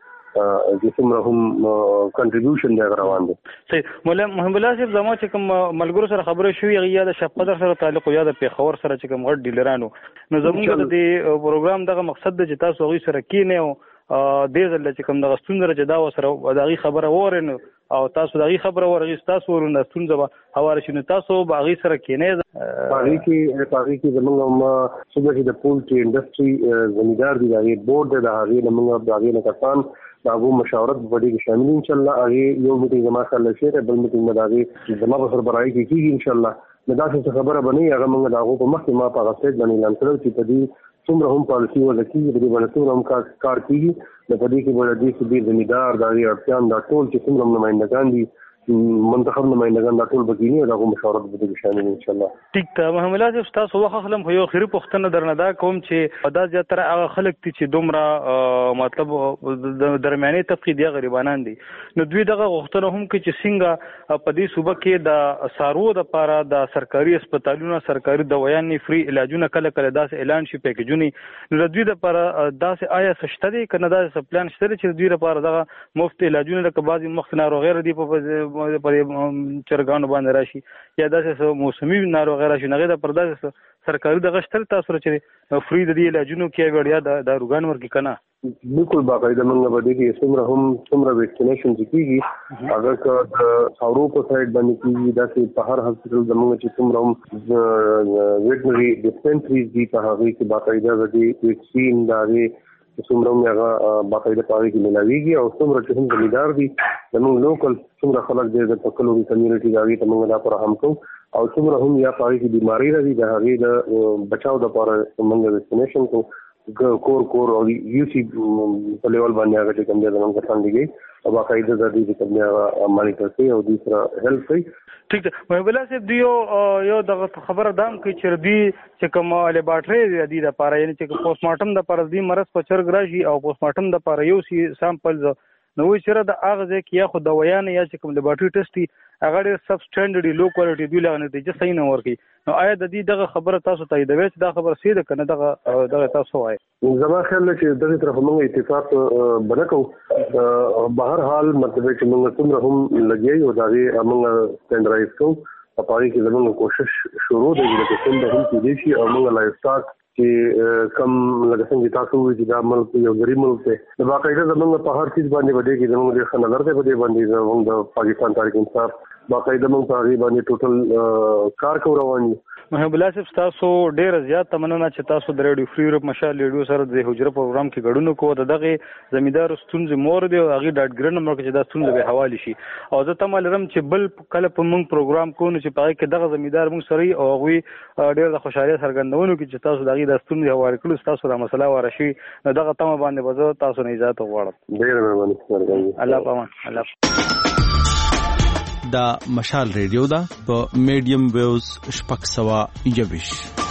چې څومره هم کنټریبیوشن دی روان دي صحیح مولا محمد الله صاحب زموږ چې کوم ملګرو سره خبرې شوې یا د شپقدر سره تعلق یا د پیښور سره چې کوم غټ ډیلرانو نو زموږ د پروګرام دغه مقصد د چې تاسو غوښتل سره کینې او دې ځل چې کوم د ستونزې چې دا وسره دغه خبره وره او تاسو دغه خبره ورغی تاسو ورونه ستونزه به حواله شنو تاسو باغی سره کینې باغی کې باغی کې زموږ ما چې د پولټری انډستری زمیندار دی دغه بورډ د هغه زموږ باغی نه کسان داغو مشاورت بڑی شامل انشاءالله هغه یو میټینګ ما سره شي بل میټینګ مداغي زما په سربراهي کې کیږي انشاءالله دا څه خبره بني هغه موږ داغو په مخ ما په غسیت باندې اعلان کړو چې په دې څومره هم پالیسي ولکې د دې باندې څومره هم کار کیږي د په دې کې باندې دې چې زمیندار داغي اړتیان دا ټول چې څومره نمائندگان دي منتخب نمائندگان دا ټول بګینی او دا مشورت به د شامل ان شاء الله. ټیک ته محمد الله صاحب تاسو وخت خلم خو یو خيري پښتنه درنه دا کوم چې دا زیاتره هغه خلک چې دومره مطلب د درمیاني طبقه دی غریبانان دي نو دوی دغه غوښتنه هم کوي چې څنګه په دې صوبه کې د سارو د لپاره د سرکاري هسپتالونو سرکاري دوايانې فری علاجونه کله کله داسې اعلان شي پیکیجونه نو دوی د لپاره داسې آیا سشته دي کنه داسې پلان شته چې دوی لپاره دغه مفت علاجونه د بعضي مخ ناروغي ردی په پر چرګانو باندې راشي یا داسې موسمي ناروغي راشي نه غدا پر داسې سرکاري د غشتل تاسو چې فری د دې علاجونو کې وړیا د داروګان ورکی کنه بالکل باقاعده موږ به دې څومره هم څومره ویکسینیشن کیږي اگر که د ثورو په سایډ باندې کیږي داسې په هر هسپتال زموږ چې څومره هم ویټنری ډیسپنسریز دي په هغه کې باقاعده د ویکسین داري څومره هغه باقاعده پاره کې ملاويږي او څومره چې هم زمیدار دي زموږ لوکل څومره خلک د تکلو کمیونټي داوی ته موږ دا پر هم کوو او څومره هم یا پاره کې بیماری راځي د هغه د بچاو د لپاره موږ ویکسینیشن کوو کور کور او یو سی په لیول باندې هغه چې کوم ځای زموږ کسان دي او باقاعده د دې چې کوم ځای مانیټر کوي او د سره هیلپ کوي. ٹھیک ده محمد الله صاحب دیو یو دغه خبره دام کوي چې دی چې کوم لیبارټری دی د لپاره یعنی چې پوسټ مارټم د لپاره دی مرز په چرګ راشي او پوسټ مارټم د لپاره یو سی سامپلز نو چې د اغه ځکه یا خو دوايان یا چې کوم لیبارټری ټیسټ دی هغه ډېر سب سټانډرډ لو کوالټي دی لغه نتیجه صحیح نه ورکي نو آیا د دې دغه خبره تاسو ته دی چې دا خبره سیده کنه دغه دغه تاسو وایي زما خیال چې دغه طرف موږ اتفاق بنکو بهر حال مطلب چې موږ څومره هم لګي او دا موږ سټانډرډایز کوو په پاره کې زموږ کوشش شروع دی چې څنګه هم کې دي شي او موږ لایف سٹاک چې کم لکه څنګه تاسو وایي چې دا ملک یو غریب ملک دی نو باقاعده زموږ په هر څه باندې باندې کې زموږ د خنلر ته باندې باندې زموږ د پاکستان تاریخ انصاف باقاعده موږ په هغه باندې ټوټل کار کوو روان یو. محمد الله صاحب تاسو ډیر زیات تمنونه چې تاسو د ریډیو فری یورپ مشال ریډیو سره د حجره پروګرام کې ګډون کوو دغه زمیدار ستونزې مور دی او هغه ډاټ ګرن نمبر کې دا ستونزې به حواله شي او زه تم لرم چې بل کله په موږ پروګرام کوو چې پای کې دغه زمیدار موږ سره او هغه ډیر د خوشاله سرګندونو کې چې تاسو دغه د ستونزې حواله کړو تاسو د مسله ورشي دغه تم باندې وځو تاسو نه اجازه غواړم. ډیر مهرباني الله پامان الله دا مشال ریډیو دا په میډیم ویوز شپږ سوه یوویشت